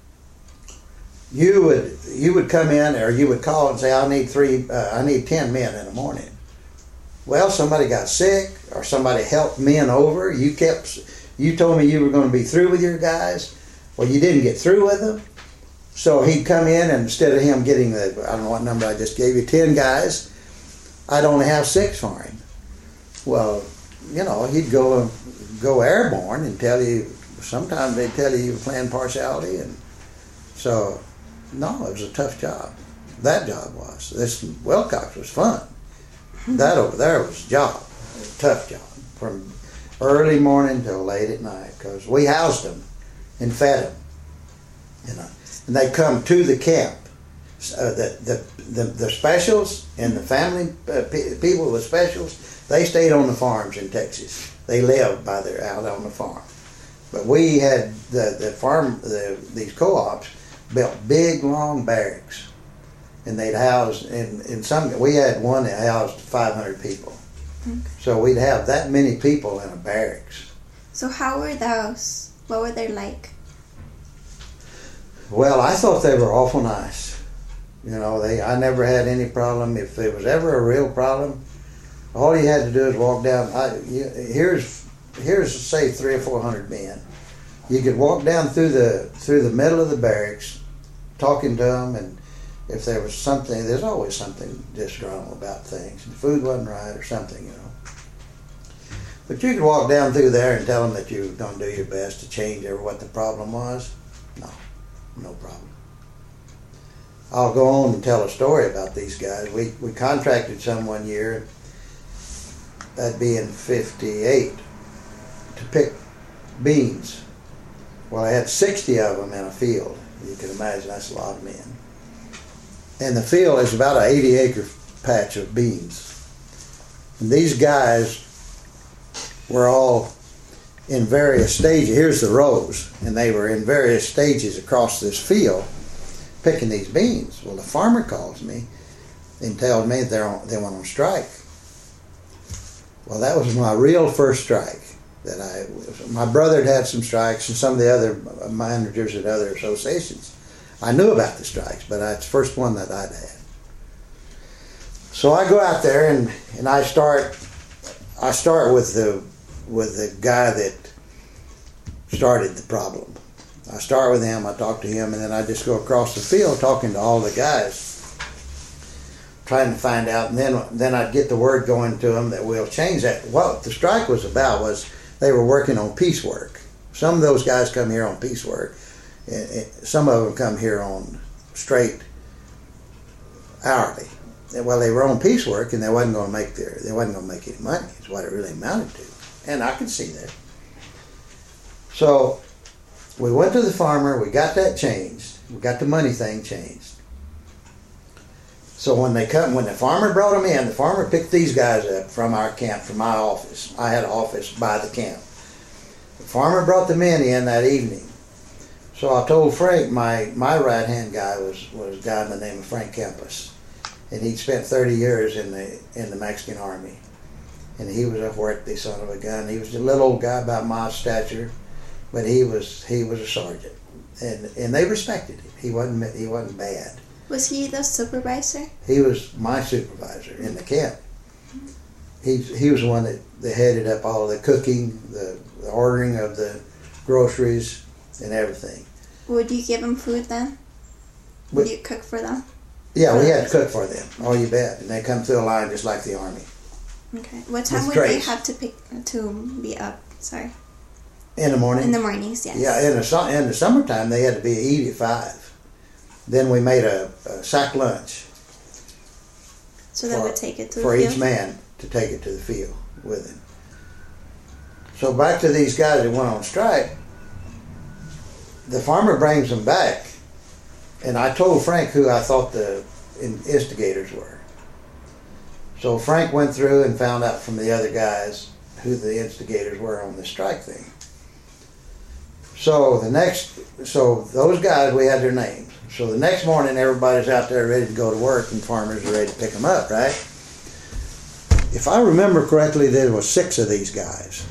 you would you would come in or you would call and say, I need three, uh, I need ten men in the morning. Well, somebody got sick or somebody helped men over. You kept, you told me you were going to be through with your guys. Well, you didn't get through with them. So he'd come in and instead of him getting the, I don't know what number I just gave you, ten guys, I'd only have six for him. Well, you know, he'd go go airborne and tell you, sometimes they'd tell you you were playing partiality. And so, no, it was a tough job. That job was. This Willcox was fun. That over there was a job, a tough job, from early morning till late at night, because we housed them and fed them, you know. And they come to the camp. Uh, the, the the the specials and the family uh, pe- people with specials, they stayed on the farms in Texas. They lived by their out on the farm. But we had the the farm the these co-ops built big long barracks. And they'd house, in, in some, we had one that housed five hundred people. Okay. So we'd have that many people in a barracks. So how were those? What were they like? Well, I thought they were awful nice. You know, they I never had any problem. If there was ever a real problem, all you had to do is walk down. I, you, here's, here's say three or four hundred men. You could walk down through the through the middle of the barracks, talking to them, and if there was something, there's always something disgruntled about things. The food wasn't right or something, you know. But you could walk down through there and tell them that you were going to do your best to change over what the problem was. No, no problem. I'll go on and tell a story about these guys. We we contracted some one year, that'd be in fifty-eight, to pick beans. Well, I had sixty of them in a field. You can imagine that's a lot of men. And the field is about an eighty acre patch of beans. And these guys were all in various stages. Here's the rows, and they were in various stages across this field picking these beans. Well, the farmer calls me and tells me they're on, they went on strike. Well, that was my real first strike. That I, my brother had had some strikes, and some of the other managers at other associations. I knew about the strikes, but it's the first one that I'd had. So I go out there and, and I start I start with the with the guy that started the problem. I start with him, I talk to him, and then I just go across the field talking to all the guys, trying to find out, and then then I'd get the word going to them that we'll change that. What the strike was about was they were working on piecework. Some of those guys come here on piecework, and, and some of them come here on straight hourly. Well, they were on piecework, and they wasn't going to make their they wasn't going to make any money. Is what it really amounted to, and I could see that. So we went to the farmer. We got that changed. We got the money thing changed. So when they come, when the farmer brought them in, the farmer picked these guys up from our camp, from my office. I had an office by the camp. The farmer brought the men in that evening. So I told Frank, my, my right-hand guy was, was a guy by the name of Frank Kempis. And he'd spent thirty years in the in the Mexican Army. And he was a worthy son of a gun. He was a little old guy about my stature, but he was he was a sergeant. And and they respected him. He wasn't he wasn't bad. Was he the supervisor? He was my supervisor in the camp. He he was the one that, that headed up all the cooking, the, the ordering of the groceries, and everything. Would you give them food then? Would you cook for them? Yeah, we had to cook for them. Oh, you bet. And they come through a line just like the Army. Okay. What time With would trays. they have to pick to be up? Sorry. In the morning? In the mornings, yes. Yeah, in the, su- in the summertime, they had to be eat at five. Then we made a, a sack lunch. So they would take it to the for field? each man to take it to the field with him. So back to these guys that went on strike, the farmer brings them back, and I told Frank who I thought the instigators were. So Frank went through and found out from the other guys who the instigators were on the strike thing. So the next, so those guys, we had their names. So the next morning, everybody's out there ready to go to work, and farmers are ready to pick them up, right? If I remember correctly, there was six of these guys.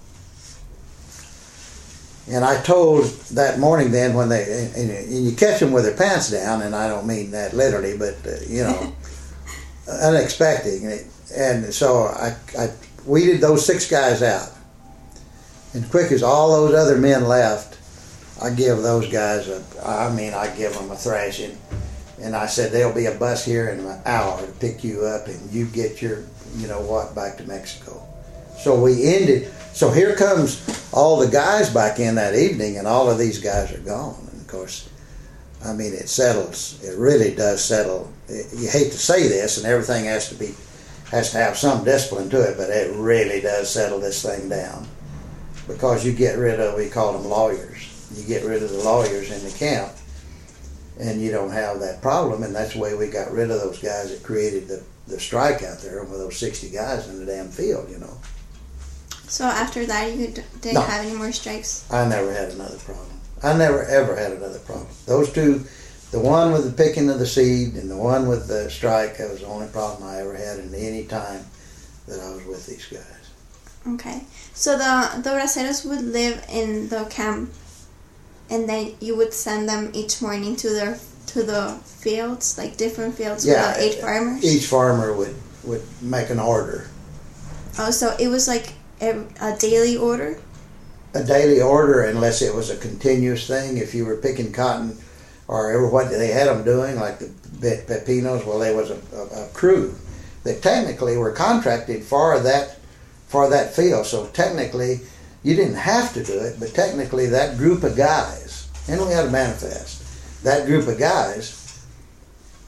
And I told that morning then when they, and, and you catch them with their pants down, and I don't mean that literally, but, uh, you know, unexpected. And so I, I weeded those six guys out. And quick as all those other men left, I give those guys a, I mean, I give them a thrashing. And I said, there'll be a bus here in an hour to pick you up, and you get your, you know what, back to Mexico. So we ended, so here comes all the guys back in that evening, and all of these guys are gone. And of course, I mean, it settles, it really does settle. It, you hate to say this, and everything has to be, has to have some discipline to it, but it really does settle this thing down. Because you get rid of, we call them lawyers. You get rid of the lawyers in the camp, and you don't have that problem, and that's the way we got rid of those guys that created the, the strike out there with those sixty guys in the damn field, you know. So after that, you d- didn't No. have any more strikes? I never had another problem. I never, ever had another problem. Those two, the one with the picking of the seed and the one with the strike, that was the only problem I ever had in any time that I was with these guys. Okay. So the, the braceros would live in the camp, and then you would send them each morning to their to the fields, like different fields Yeah, with the eight farmers? Each farmer would, would make an order. Oh, so it was like a, a daily order? A daily order, unless it was a continuous thing. If you were picking cotton, or ever what they had them doing, like the pe- pepinos, well, there was a, a, a crew that technically were contracted for that for that field. So technically, you didn't have to do it, but technically that group of guys, and we had a manifest, that group of guys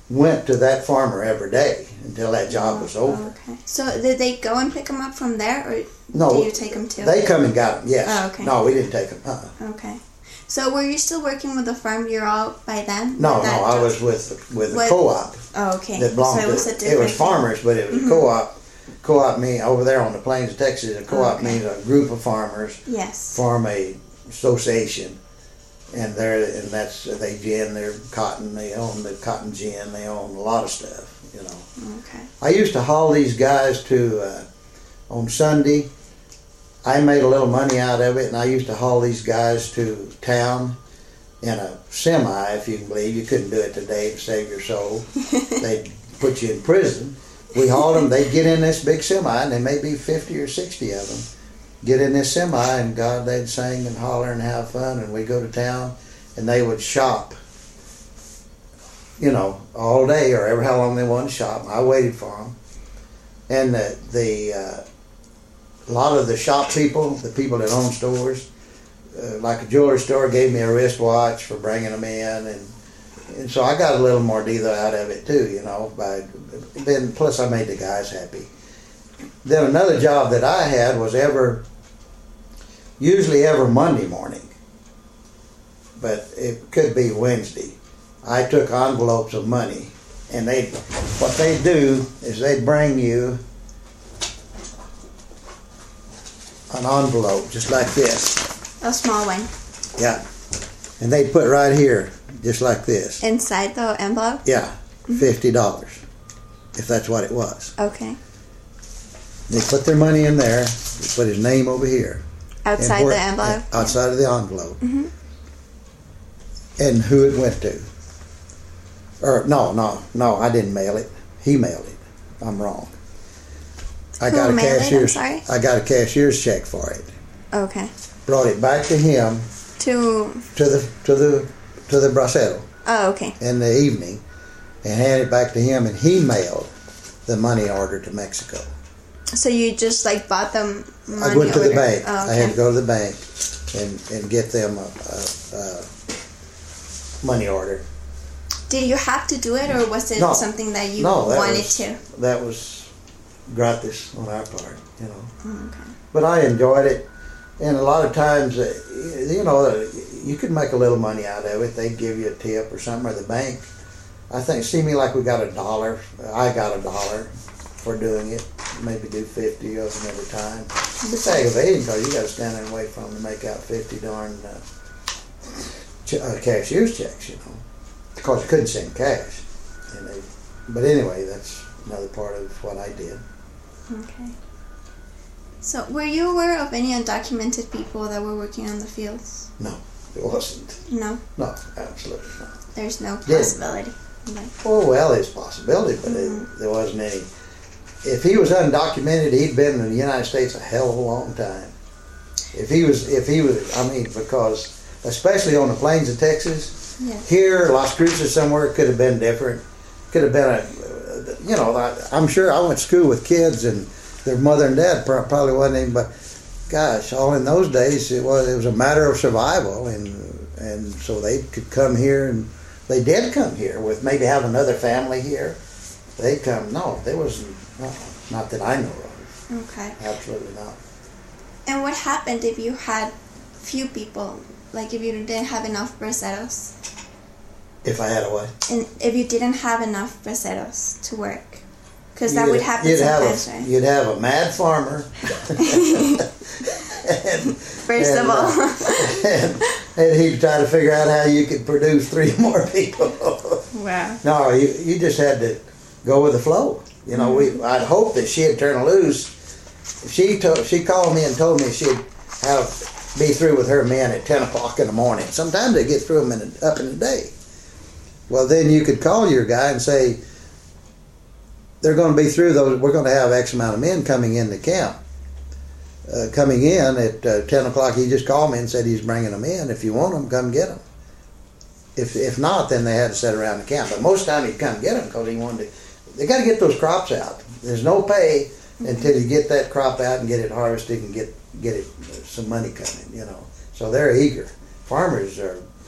went to that farmer every day until that job was over. Okay. So did they go and pick them up from there, or No, did you take them too? They come and got them, yes. Oh, okay. No, we didn't take them. Uh-uh. Okay. So were you still working with the farm you're all by then? No, With no, that I job? was with with With- a co-op Oh, okay. that belonged so it was to. a It different. was farmers, but it was Mhm. a co-op. Co-op mean over there on the plains of Texas. A co-op Okay. means a group of farmers Yes. form a association, and they're and that's they gin their cotton. They own the cotton gin. They own a lot of stuff. You know. Okay. I used to haul these guys to uh, on Sunday. I made a little money out of it, and I used to haul these guys to town in a semi, if you can believe. You couldn't do it today to save your soul. They'd put you in prison. We hauled them. They'd get in this big semi, and there may be fifty or sixty of them. Get in this semi, and God, they'd sing and holler and have fun, and we'd go to town, and they would shop, you know, all day or ever how long they wanted to shop. I waited for them. And the, the uh, a lot of the shop people, the people that own stores, uh, like a jewelry store, gave me a wristwatch for bringing them in, and and so I got a little more deal out of it too, you know. By then, plus I made the guys happy. Then another job that I had was ever, usually every Monday morning, but it could be Wednesday. I took envelopes of money, and they, what they do is they bring you an envelope just like this. A small one. Yeah, and they put right here, just like this. Inside the envelope? Yeah, fifty dollars, if that's what it was. Okay. They put their money in there. They put his name over here. Outside where- the envelope? Outside of the envelope. Mm-hmm. And who it went to. Or, no, no, no, I didn't mail it. He mailed it. I'm wrong. I Who got a mailed it? I'm cashier's. sorry? I got a cashier's check for it. Okay. Brought it back to him To. to the to the to the bracero Oh, okay. in the evening, and handed it back to him, and he mailed the money order to Mexico. So you just like bought them money I went to the order? bank. Oh, okay. I had to go to the bank and, and get them a, a, a money order. Did you have to do it, or was it No. something that you No, that wanted was, to? That was gratis on our part, you know. Oh, okay. But I enjoyed it, and a lot of times, uh, you know, you could make a little money out of it. They'd give you a tip or something, or the bank. I think, see me like we got a dollar. I got a dollar for doing it. Maybe do fifty of them at a time. It's aggravating because you got to stand there and wait for them to make out fifty darn uh, ch- uh, cashier's checks, you know. Because you couldn't send cash. And they, but anyway, that's another part of what I did. Okay. So, were you aware of any undocumented people that were working on the fields? No, it wasn't. No, No, absolutely not. there's no Yeah. possibility. Like, Oh, well, it's a possibility, but Mhm. it, there wasn't any. If he was undocumented, he'd been in the United States a hell of a long time. If he was, if he was, I mean, because especially on the plains of Texas, yes. here, Las Cruces somewhere, it could have been different. Could have been a, you know, I, I'm sure I went to school with kids and their mother and dad pro- probably wasn't even, but gosh, all in those days, it was, it was a matter of survival, and, and so they could come here, and they did come here with maybe have another family here. They come, no, there wasn't, no, not that I know of. Okay. Absolutely not. And what happened if you had few people? Like if you didn't have enough braceros? If I had a way. And if you didn't have enough braceros to work? Because that You'd- would happen you'd have sometimes, a, right? You'd have a mad farmer. and, First and, of all. uh, and, and he'd try to figure out how you could produce three more people. Wow. No, you you just had to go with the flow. You know, Mm-hmm. we I'd hope that she'd turn loose. She told she called me and told me she'd have be through with her men at ten o'clock in the morning. Sometimes they get through them in a, up in the day. Well, then you could call your guy and say, they're going to be through those. We're going to have X amount of men coming into camp. Uh, coming in at uh, ten o'clock, he just called me and said he's bringing them in. If you want them, come get them. If if not, then they had to sit around the camp. But most of the time he'd come get them because he wanted to. They got to get those crops out. There's no pay until you get that crop out and get it harvested and get get it some money coming. You know, so they're eager. Farmers are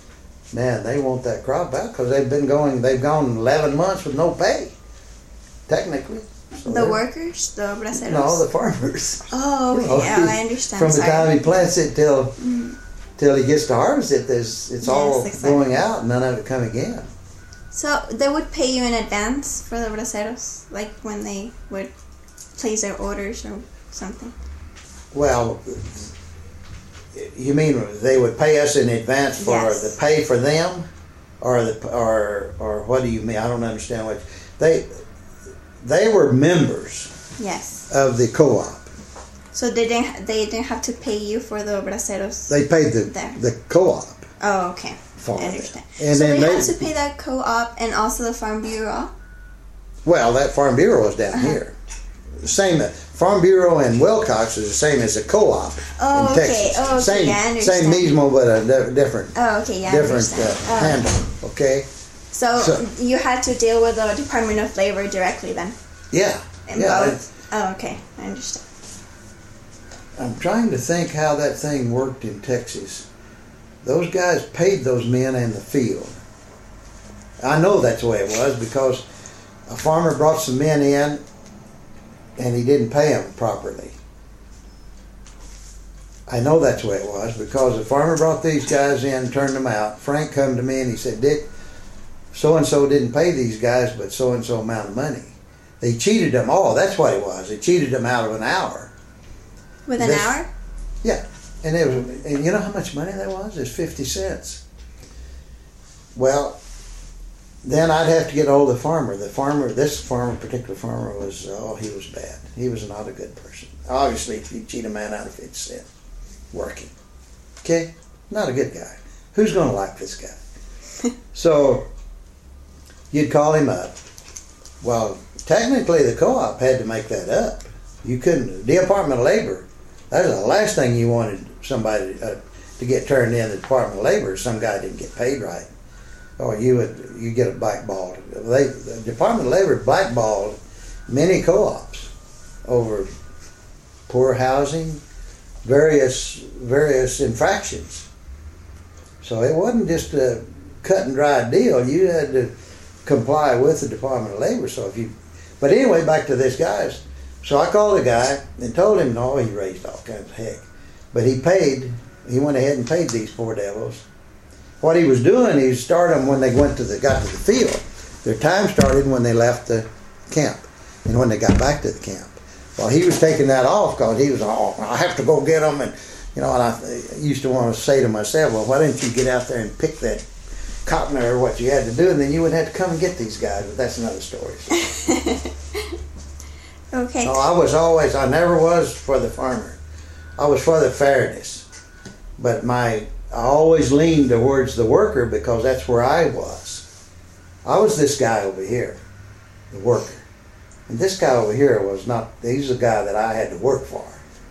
man, they want that crop out because they've been going, they've gone eleven months with no pay, technically. So the workers, the braceros? No, the farmers. Oh, okay. You know, Oh, I understand. From Sorry. the time he plants it till Mm. till he gets to harvest it, there's, it's Yes, all exactly. going out and none of it coming in. So they would pay you in advance for the braceros, like when they would place their orders or something? Well, you mean they would pay us in advance for Yes. the pay for them, or the or or what do you mean? I don't understand what they they were members Yes. of the co-op. So they didn't they didn't have to pay you for the braceros? They paid the There. the co-op Oh, okay. for I it. understand. And so then they they, had to pay that co-op and also the Farm Bureau? well, that Farm Bureau was down Uh-huh. here. Same, uh, Farm Bureau in Wilcox is the same as a co-op Oh, in okay. Texas. Oh, okay. Same, I understand. same mismo, but a di- different, Oh, okay. Yeah, I different understand. uh, Oh, handle. Okay. So, So- you had to deal with the Department of Labor directly then? Yeah. In yeah. both? Oh, okay. I understand. I'm trying to think how that thing worked in Texas. Those guys paid those men in the field. I know that's the way it was because a farmer brought some men in and he didn't pay them properly. I know that's the way it was because the farmer brought these guys in, turned them out. Frank come to me and he said, Dick, so-and-so didn't pay these guys but so-and-so amount of money. They cheated them all. That's what it was. They cheated them out of an hour. With an This- hour? Yeah. And it was, and you know how much money that was? It's fifty cents. Well, then I'd have to get hold of the farmer. The farmer, this farmer, particular farmer, was, oh, he was bad. He was not a good person. Obviously, if you cheat a man out of fifty cents working. Okay? Not a good guy. Who's going to like this guy? So, you'd call him up. Well, technically, the co-op had to make that up. You couldn't, the Department of Labor, that was the last thing you wanted somebody uh, to get turned in the Department of Labor. Some guy didn't get paid right. Or you would you get a blackballed. They, the Department of Labor blackballed many co-ops over poor housing, various various infractions. So it wasn't just a cut and dry deal. You had to comply with the Department of Labor. So if you, but anyway, back to this guy's. So I called the guy and told him, no, he raised all kinds of heck. But he paid, he went ahead and paid these poor devils. What he was doing, he started them when they went to the, got to the field. Their time started when they left the camp and when they got back to the camp. Well, he was taking that off because he was, oh, I have to go get them. And, you know, and I used to want to say to myself, well, why didn't you get out there and pick that cotton or what you had to do, and then you wouldn't have to come and get these guys. But that's another story. Okay. No, I was always, I never was for the farmer. I was for the fairness. But my, I always leaned towards the worker because that's where I was. I was this guy over here, the worker. And this guy over here was not, he's the guy that I had to work for.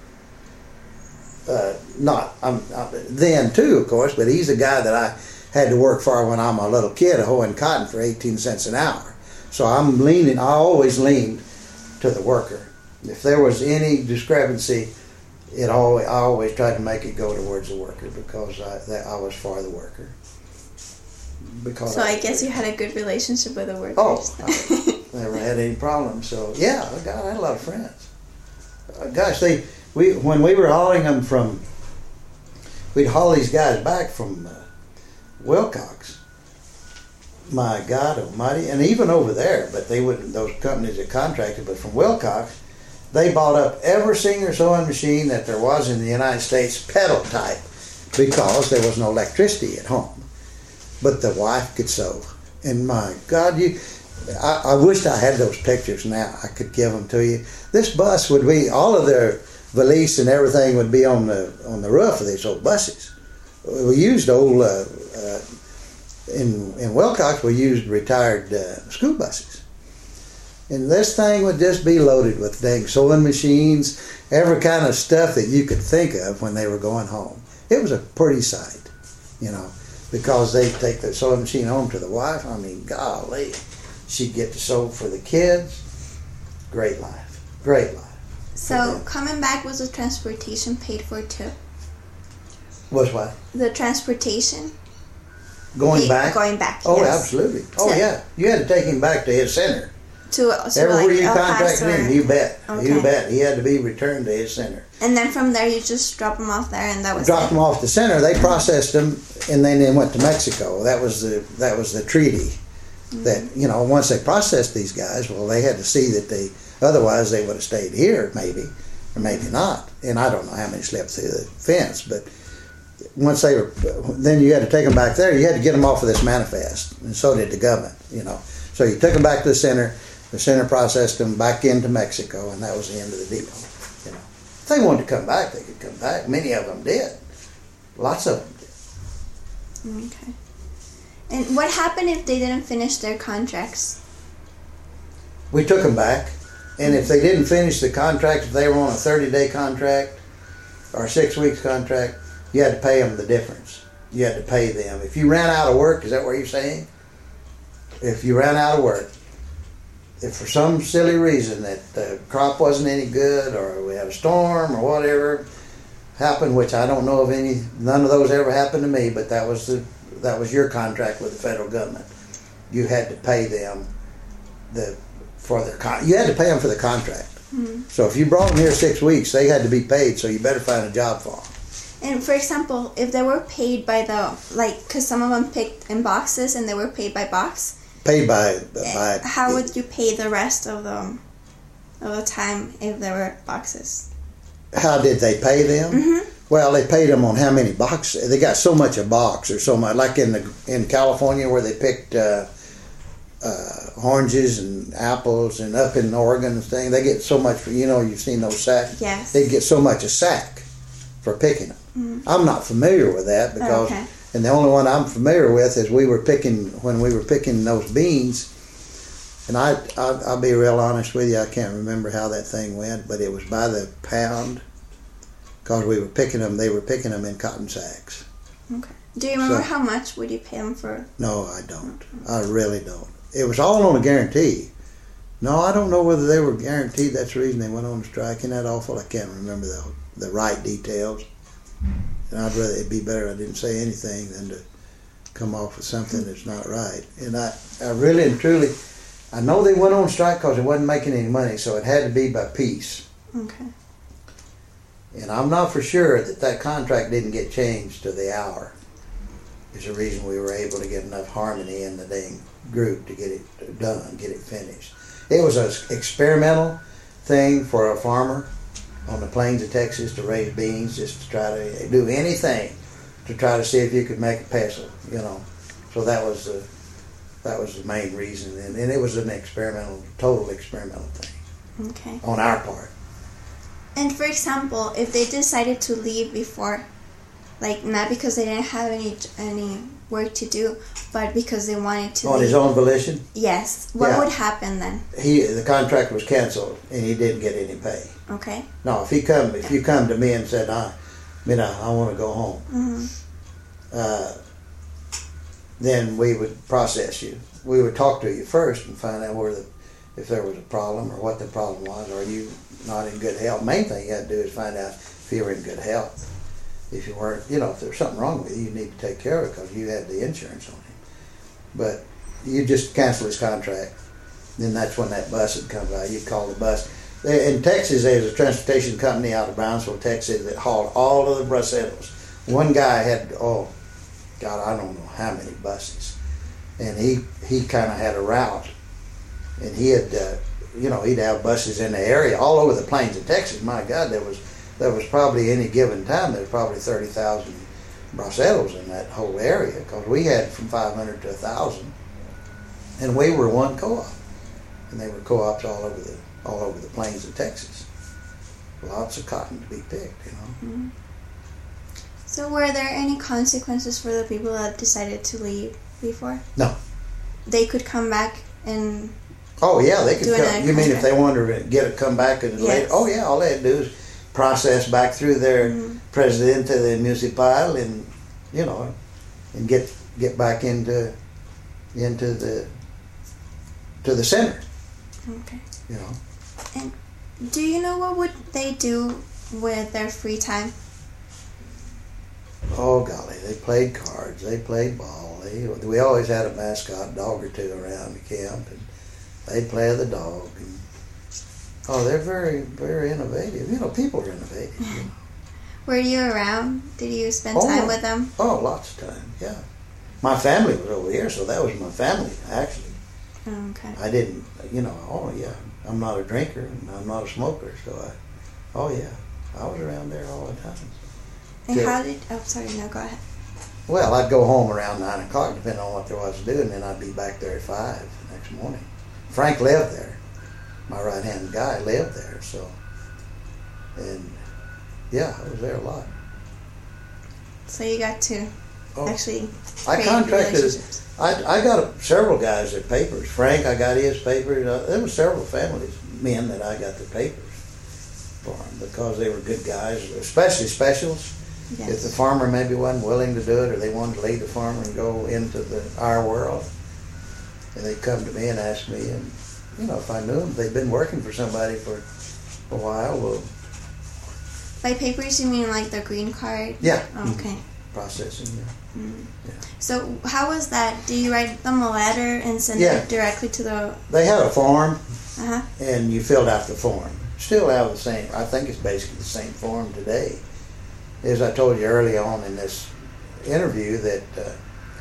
Uh, not, I'm, I'm, then too, of course, but he's the guy that I had to work for when I'm a little kid, hoeing cotton for eighteen cents an hour. So I'm leaning, I always leaned to the worker. If there was any discrepancy, it always, I always tried to make it go towards the worker because I, that I was for the worker. Because So I guess you had a good relationship with the workers. Oh, I never had any problems. So yeah, God, I had a lot of friends. Uh, gosh, they we when we were hauling them from, we'd haul these guys back from uh, Wilcox. My God Almighty, and even over there, but they wouldn't. Those companies that contracted, but from Wilcox, they bought up every Singer sewing machine that there was in the United States, pedal type, because there was no electricity at home. But the wife could sew, and my God, you. I, I wished I had those pictures now. I could give them to you. This bus would be, all of their valise and everything would be on the on the roof of these old buses. We used old, uh, uh, in, in Wilcox, we used retired uh, school buses. And this thing would just be loaded with dang sewing machines, every kind of stuff that you could think of when they were going home. It was a pretty sight, you know, because they'd take the sewing machine home to the wife. I mean, golly. She'd get to sew for the kids. Great life. Great life. So coming back, was the transportation paid for too? Was what? The transportation? Going he, back? Going back, Oh, yes. absolutely. Oh, So- yeah. You had to take him back to his center. To, so Everywhere like you El contracted Paso. him, you bet. Okay. You bet. He had to be returned to his center. And then from there, you just drop him off there, and that was Dropped it. him off the center. They processed him, and then they went to Mexico. That was the that was the treaty. Mm-hmm. That, you know, once they processed these guys, well, they had to see that they, otherwise they would have stayed here, maybe, or maybe not. And I don't know how many slept through the fence, but once they were, then you had to take them back there. You had to get them off of this manifest, and so did the government, you know. So you took them back to the center. The center processed them back into Mexico, and that was the end of the deal. You know, if they wanted to come back, they could come back. Many of them did. Lots of them did. Okay. And what happened if they didn't finish their contracts? We took them back, and if they didn't finish the contract, if they were on a thirty-day contract or a six weeks contract, you had to pay them the difference. You had to pay them. If you ran out of work, is that what you're saying? If you ran out of work, if for some silly reason that the crop wasn't any good, or we had a storm, or whatever happened, which I don't know of any, none of those ever happened to me, but that was the that was your contract with the federal government. You had to pay them the for their con- you had to pay them for the contract. Mm-hmm. So if you brought them here six weeks, they had to be paid. So you better find a job for them. And for example, if they were paid by the, like, because some of them picked in boxes and they were paid by box, Paid by by. how would you pay the rest of the of the time if there were boxes? How did they pay them? Mm-hmm. Well, they paid them on how many boxes. They got so much a box, or so much. Like in the in California, where they picked uh, uh, oranges and apples, and up in Oregon and thing, they get so much. For, you know, you've seen those sacks. Yes. They get so much a sack for picking them. Mm-hmm. I'm not familiar with that because, Okay. and the only one I'm familiar with is we were picking when we were picking those beans. And I, I I'll be real honest with you, I can't remember how that thing went, but it was by the pound. Because we were picking them, they were picking them in cotton sacks. Okay. Do you remember So- how much would you pay them for? No, I don't. I really don't. It was all on a guarantee. No, I don't know whether they were guaranteed. That's the reason they went on strike. Isn't that awful? I can't remember the the right details. And I'd rather it'd be better I didn't say anything than to come off with something that's not right. And I, I really and truly, I know they went on strike because it wasn't making any money, so it had to be by piece. Okay. And I'm not for sure that that contract didn't get changed to the hour. Is the reason we were able to get enough harmony in the dang group to get it done, get it finished. It was an experimental thing for a farmer on the plains of Texas to raise beans, just to try to do anything to try to see if you could make a peso, you know. So that was the that was the main reason, and, and it was an experimental, total experimental thing Okay. on our part. And for example, if they decided to leave before, like not because they didn't have any any work to do, but because they wanted to On leave. his own volition, Yes. What Yeah. would happen then? he the contract was canceled and he didn't get any pay. Okay. No, if he come, if you come to me and said, "I, Mina, I want to go home," Mm-hmm. uh, then we would process you. We would talk to you first and find out where the, if there was a problem or what the problem was. Are you not in good health? Main thing you had to do is find out if you were in good health. If you weren't, you know, if there's something wrong with you, you need to take care of it because you had the insurance on him. But you just cancel his contract, then that's when that bus would come by. You'd call the bus. In Texas, there's a transportation company out of Brownsville, Texas, that hauled all of the braceros. One guy had, oh, God, I don't know how many buses. And he, he kind of had a route. And he had, uh, you know, he'd have buses in the area, all over the plains of Texas. My God, there was there was probably any given time, there was probably thirty thousand braceros in that whole area, because we had from five hundred to one thousand. And we were one co-op. And they were co-ops all over the all over the plains of Texas. Lots of cotton to be picked, you know. Mm-hmm. So were there any consequences for the people that decided to leave before? No. They could come back and... Oh yeah, they could Do come. another You mean if contract. they wanted to get a come back and Yes. later? Oh yeah, all they had to do is process back through their Mhm. presidente de municipal and you know, and get get back into into the to the center. Okay. You know. Do you know what would they do with their free time? Oh golly, they played cards, they played ball, they he, we always had a mascot dog or two around the camp, and they'd play the dog. And, oh, they're very, very innovative. You know, people are innovative. You know. Were you around? Did you spend oh, time with them? Oh, lots of time, yeah. My family was over here, so that was my family, actually. Oh, okay. I didn't, you know, oh, yeah, I'm not a drinker, and I'm not a smoker, so I, oh, yeah, I was around there all the time. And Till, how did, oh, sorry, no, go ahead. Well, I'd go home around nine o'clock, depending on what there was to do, and then I'd be back there at five the next morning. Frank lived there. My right-hand guy lived there, so, and, yeah, I was there a lot. So you got to oh, actually I contracted, I, I got a, several guys their papers. Frank, I got his papers. Uh, there were several families, men that I got their papers for them because they were good guys, especially specials. Yes. If the farmer maybe wasn't willing to do it or they wanted to leave the farmer and go into the our world, and they'd come to me and ask me, and, you know, if I knew them, they'd been working for somebody for a while, well, by papers, you mean like the green card? Yeah. Oh, okay. Processing, yeah. Mm. yeah. So how was that? Do you write them a letter and send yeah. it directly to the... They had a form, uh-huh. and you filled out the form. Still have the same, I think it's basically the same form today. As I told you early on in this interview, that uh,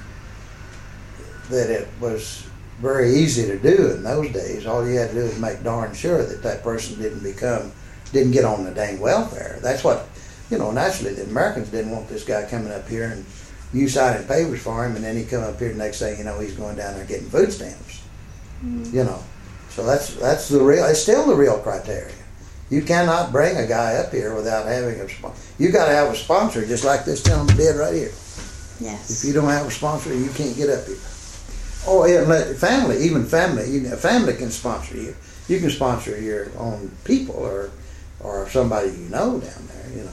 that it was very easy to do in those days. All you had to do was make darn sure that that person didn't become, didn't get on the dang welfare. That's what, you know, naturally the Americans didn't want this guy coming up here and you signing papers for him, and then he come up here the next thing you know he's going down there getting food stamps. Mm-hmm. You know, so that's that's the real. It's still the real criteria. You cannot bring a guy up here without having a sponsor. You got to have a sponsor, just like this gentleman did right here. Yes. If you don't have a sponsor, you can't get up here. Oh, yeah, let family, even family, you, family can sponsor you. You can sponsor your own people or or somebody you know down there, you know.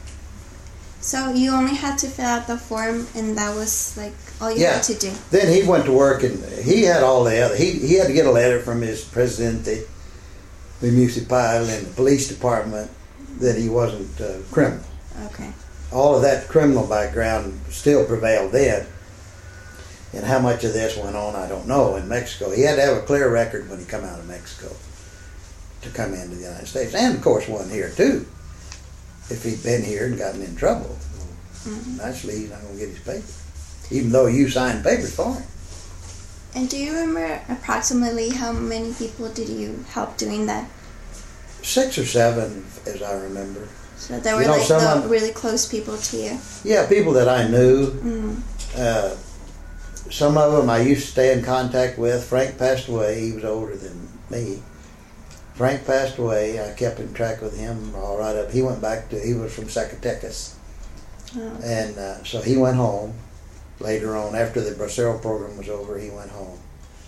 So you only had to fill out the form, and that was like all you yeah. had to do. Then he went to work, and he had all the other. He he had to get a letter from his presidente, the municipal, and the police department that he wasn't uh, criminal. Okay. All of that criminal background still prevailed then. And how much of this went on, I don't know. In Mexico, he had to have a clear record when he come out of Mexico to come into the United States, and of course one here too. If he'd been here and gotten in trouble, mm-hmm. naturally he's not going to get his papers, even though you signed papers for him. And do you remember approximately how many people did you help doing that? Six or seven, as I remember. So they were you know, like the of, really close people to you? Yeah, people that I knew. Mm-hmm. Uh, some of them I used to stay in contact with. Frank passed away. He was older than me. Frank passed away. I kept in track with him all right up. He went back to, he was from Zacatecas. Oh. And uh, so he went home. Later on, after the Bracero program was over, he went home.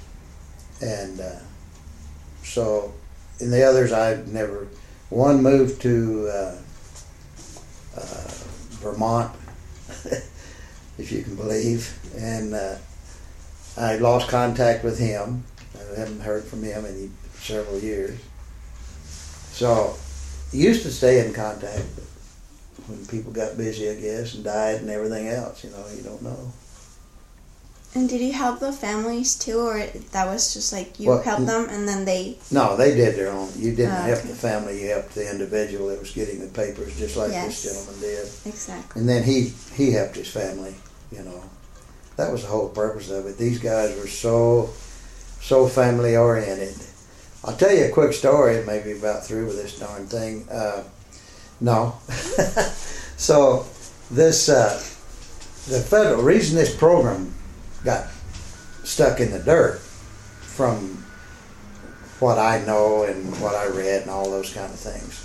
And uh, so, and the others I never, one moved to uh, uh, Vermont, if you can believe, and uh, I lost contact with him. I haven't heard from him in several years. So, used to stay in contact, but when people got busy, I guess, and died and everything else, you know, you don't know. And did you help the families too, or that was just like you well, helped them and then they... No, they did their own. You didn't oh, help okay. the family, you helped the individual that was getting the papers, just like yes. this gentleman did. Exactly. And then he, he helped his family, you know. That was the whole purpose of it. These guys were so, so family oriented. I'll tell you a quick story, maybe about through with this darn thing. Uh, no. So, this, uh, the federal, reason this program got stuck in the dirt from what I know and what I read and all those kind of things.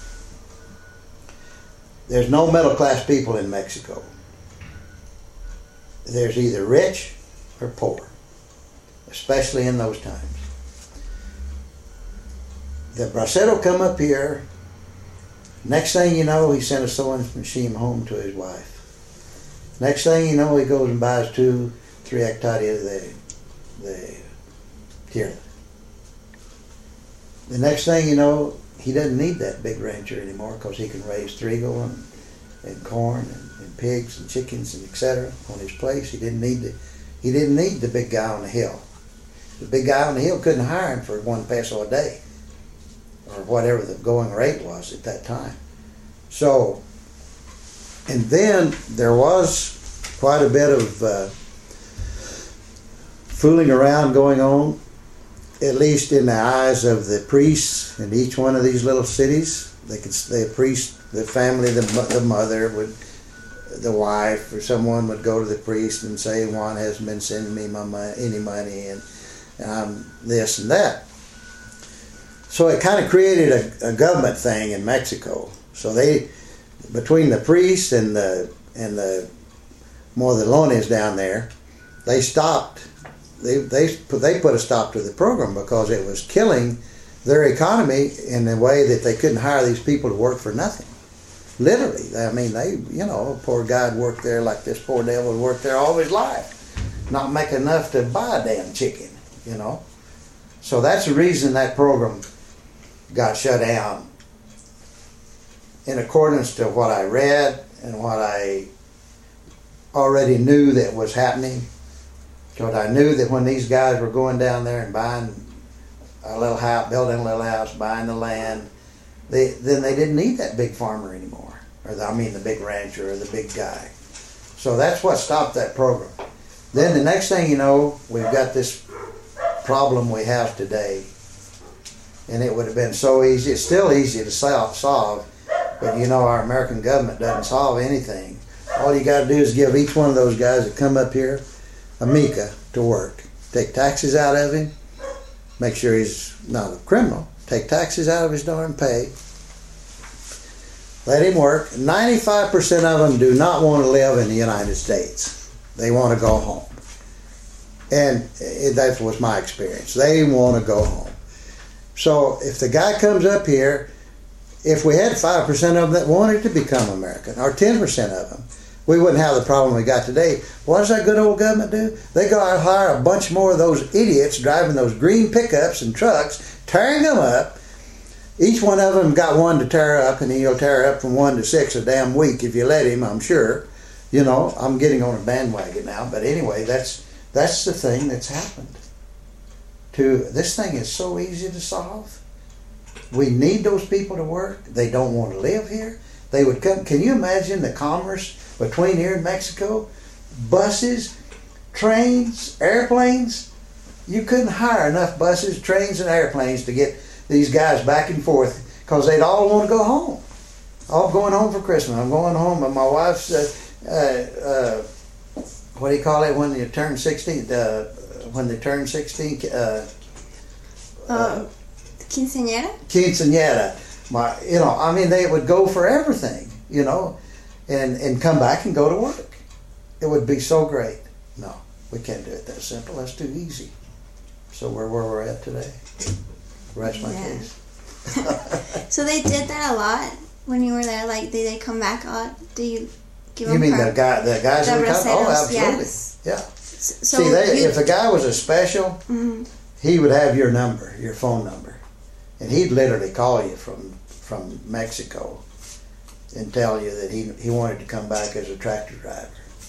There's no middle class people in Mexico. There's either rich or poor, especially in those times. The bracero come up here. Next thing you know, he sent a sewing machine home to his wife. Next thing you know, he goes and buys two, three hectares de, de tierra. The next thing you know, he doesn't need that big rancher anymore because he can raise trigo and, and corn and, and pigs and chickens and et cetera on his place. He didn't need to. He didn't need the big guy on the hill. The big guy on the hill couldn't hire him for one peso a day, or whatever the going rate was at that time. So, and then there was quite a bit of uh, fooling around going on, at least in the eyes of the priests in each one of these little cities. They could, the priest, the family, the the mother would, the wife or someone would go to the priest and say, Juan hasn't been sending me my money, any money, and, and I'm this and that. So it kind of created a, a government thing in Mexico. So they, between the priests and the and the Modelones down there, they stopped. They they they put a stop to the program because it was killing their economy in a way that they couldn't hire these people to work for nothing. Literally, I mean, they, you know, poor guy would work there like this poor devil would work there all his life, not make enough to buy a damn chicken, you know. So that's the reason that program got shut down. In accordance to what I read and what I already knew that was happening, because I knew that when these guys were going down there and buying a little house, building a little house, buying the land, they then they didn't need that big farmer anymore, or the, I mean the big rancher or the big guy. So that's what stopped that program. Then the next thing you know, we've got this problem we have today, and it would have been so easy. It's still easy to solve, but you know our American government doesn't solve anything. All you got to do is give each one of those guys that come up here a mica to work. Take taxes out of him. Make sure he's not a criminal. Take taxes out of his darn pay. Let him work. ninety-five percent of them do not want to live in the United States. They want to go home. And that was my experience. They want to go home. So if the guy comes up here, if we had five percent of them that wanted to become American, or ten percent of them, we wouldn't have the problem we got today. What does that good old government do? They go out and hire a bunch more of those idiots driving those green pickups and trucks, tearing them up. Each one of them got one to tear up, and he'll tear up from one to six a damn week if you let him, I'm sure. You know, I'm getting on a bandwagon now, but anyway, that's that's the thing that's happened. To this thing is so easy to solve. We need those people to work. They don't want to live here. They would come. Can you imagine the commerce between here and Mexico? Buses, trains, airplanes. You couldn't hire enough buses, trains, and airplanes to get these guys back and forth because they'd all want to go home. All going home for Christmas. I'm going home, but my wife's, uh, uh, uh, what do you call it when you turn sixteen? Uh, when they turn sixteen? Uh, uh, uh, quinceañera? Quinceañera. My, you know, I mean, they would go for everything, you know, and, and come back and go to work. It would be so great. No, we can't do it that simple. That's too easy. So we're where we're at today. Rest my yeah. case. So they did that a lot when you were there? Like, did they come back a lot? Do you give You them mean per- the guy, the guys the that come? Oh, Roseros, absolutely. yes. Yeah. So See, they, you, if the guy was a special, mm-hmm. he would have your number, your phone number, and he'd literally call you from from Mexico and tell you that he he wanted to come back as a tractor driver.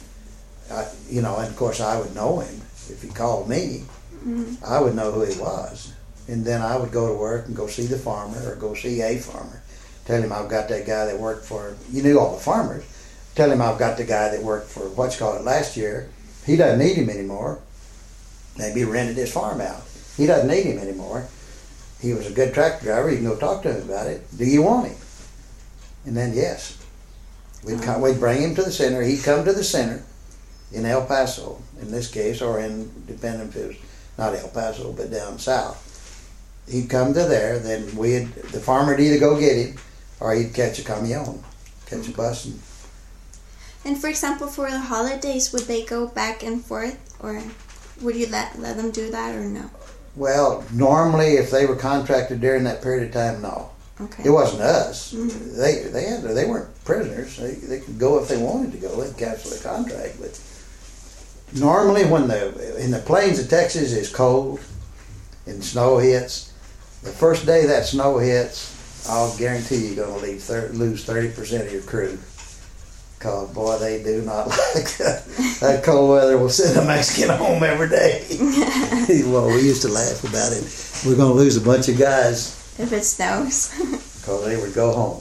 I, you know, and of course I would know him if he called me. Mm-hmm. I would know who he was, and then I would go to work and go see the farmer or go see a farmer. Tell him I've got that guy that worked for. You knew all the farmers. Tell him I've got the guy that worked for what's called it last year. He doesn't need him anymore. Maybe he rented his farm out. He doesn't need him anymore. He was a good tractor driver. You can go talk to him about it. Do you want him? And then yes, we'd come, we'd bring him to the center. He'd come to the center in El Paso, in this case, or in depending if it was not El Paso, but down south. He'd come to there. Then we'd the farmer'd either go get him, or he'd catch a camion, catch a bus. And, and for example, for the holidays, would they go back and forth, or would you let let them do that, or no? Well, normally, if they were contracted during that period of time, no. Okay. It wasn't us. Mm-hmm. They they had to, they weren't prisoners. They they could go if they wanted to go. They'd cancel the contract. But normally, when the in the plains of Texas is cold and snow hits, the first day that snow hits, I'll guarantee you're going to leave thir- lose thirty percent of your crew. because, boy, they do not like that. That cold weather will send a Mexican home every day. Well, we used to laugh about it. We're going to lose a bunch of guys. If it snows. Because they would go home.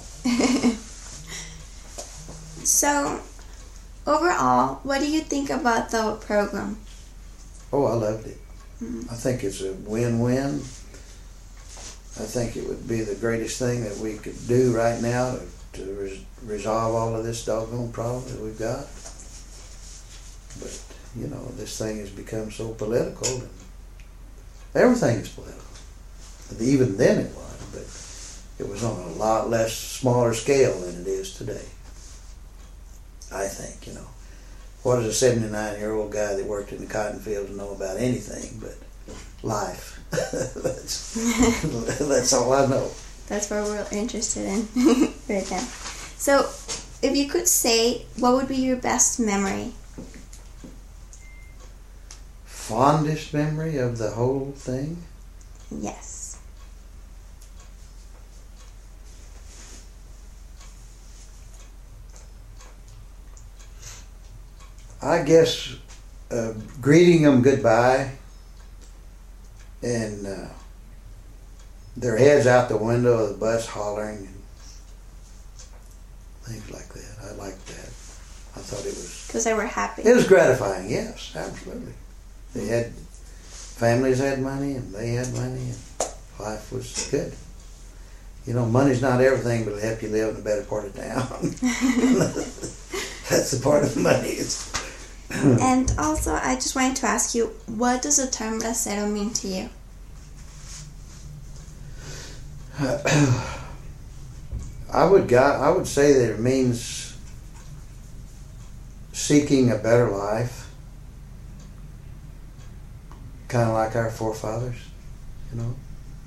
So, overall, what do you think about the program? Oh, I loved it. Mm-hmm. I think it's a win-win. I think it would be the greatest thing that we could do right now to, to res- resolve all of this doggone problem that we've got. But, you know, this thing has become so political. And everything is political. Even then it was, but it was on a lot less, smaller scale than it is today. I think, you know. What does a seventy-nine-year-old guy that worked in the cotton fields know about anything but life? that's, that's all I know. That's what we're interested in right now. So, if you could say, what would be your best memory? Fondest memory of the whole thing? Yes. I guess uh, greeting them goodbye and uh, their heads out the window of the bus hollering and things like that. I liked that. I thought it was... Because they were happy. It was gratifying, yes, absolutely. They had... Families had money and they had money and life was good. You know, money's not everything, but it'll help you live in a better part of town. That's the part of the money. It's, and also, I just wanted to ask you, what does the term bracero mean to you? I would go, I would say that it means seeking a better life, kind of like our forefathers, you know,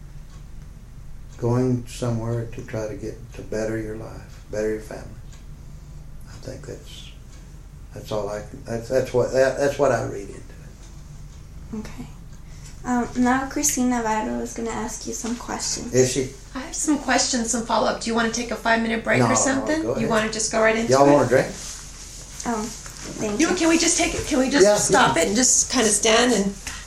going somewhere to try to get to better your life, better your family. I think that's that's all I can, that's that's what that, that's what I read into it. Okay. Um, now Christine Navarro is going to ask you some questions. Is she? I have some questions, some follow-up. Do you want to take a five-minute break No, or something? go ahead. You want to just go right into Y'all it? want a drink? Oh, thank You you. know, can we just take it? Can we just Yeah. stop it and just kind of stand and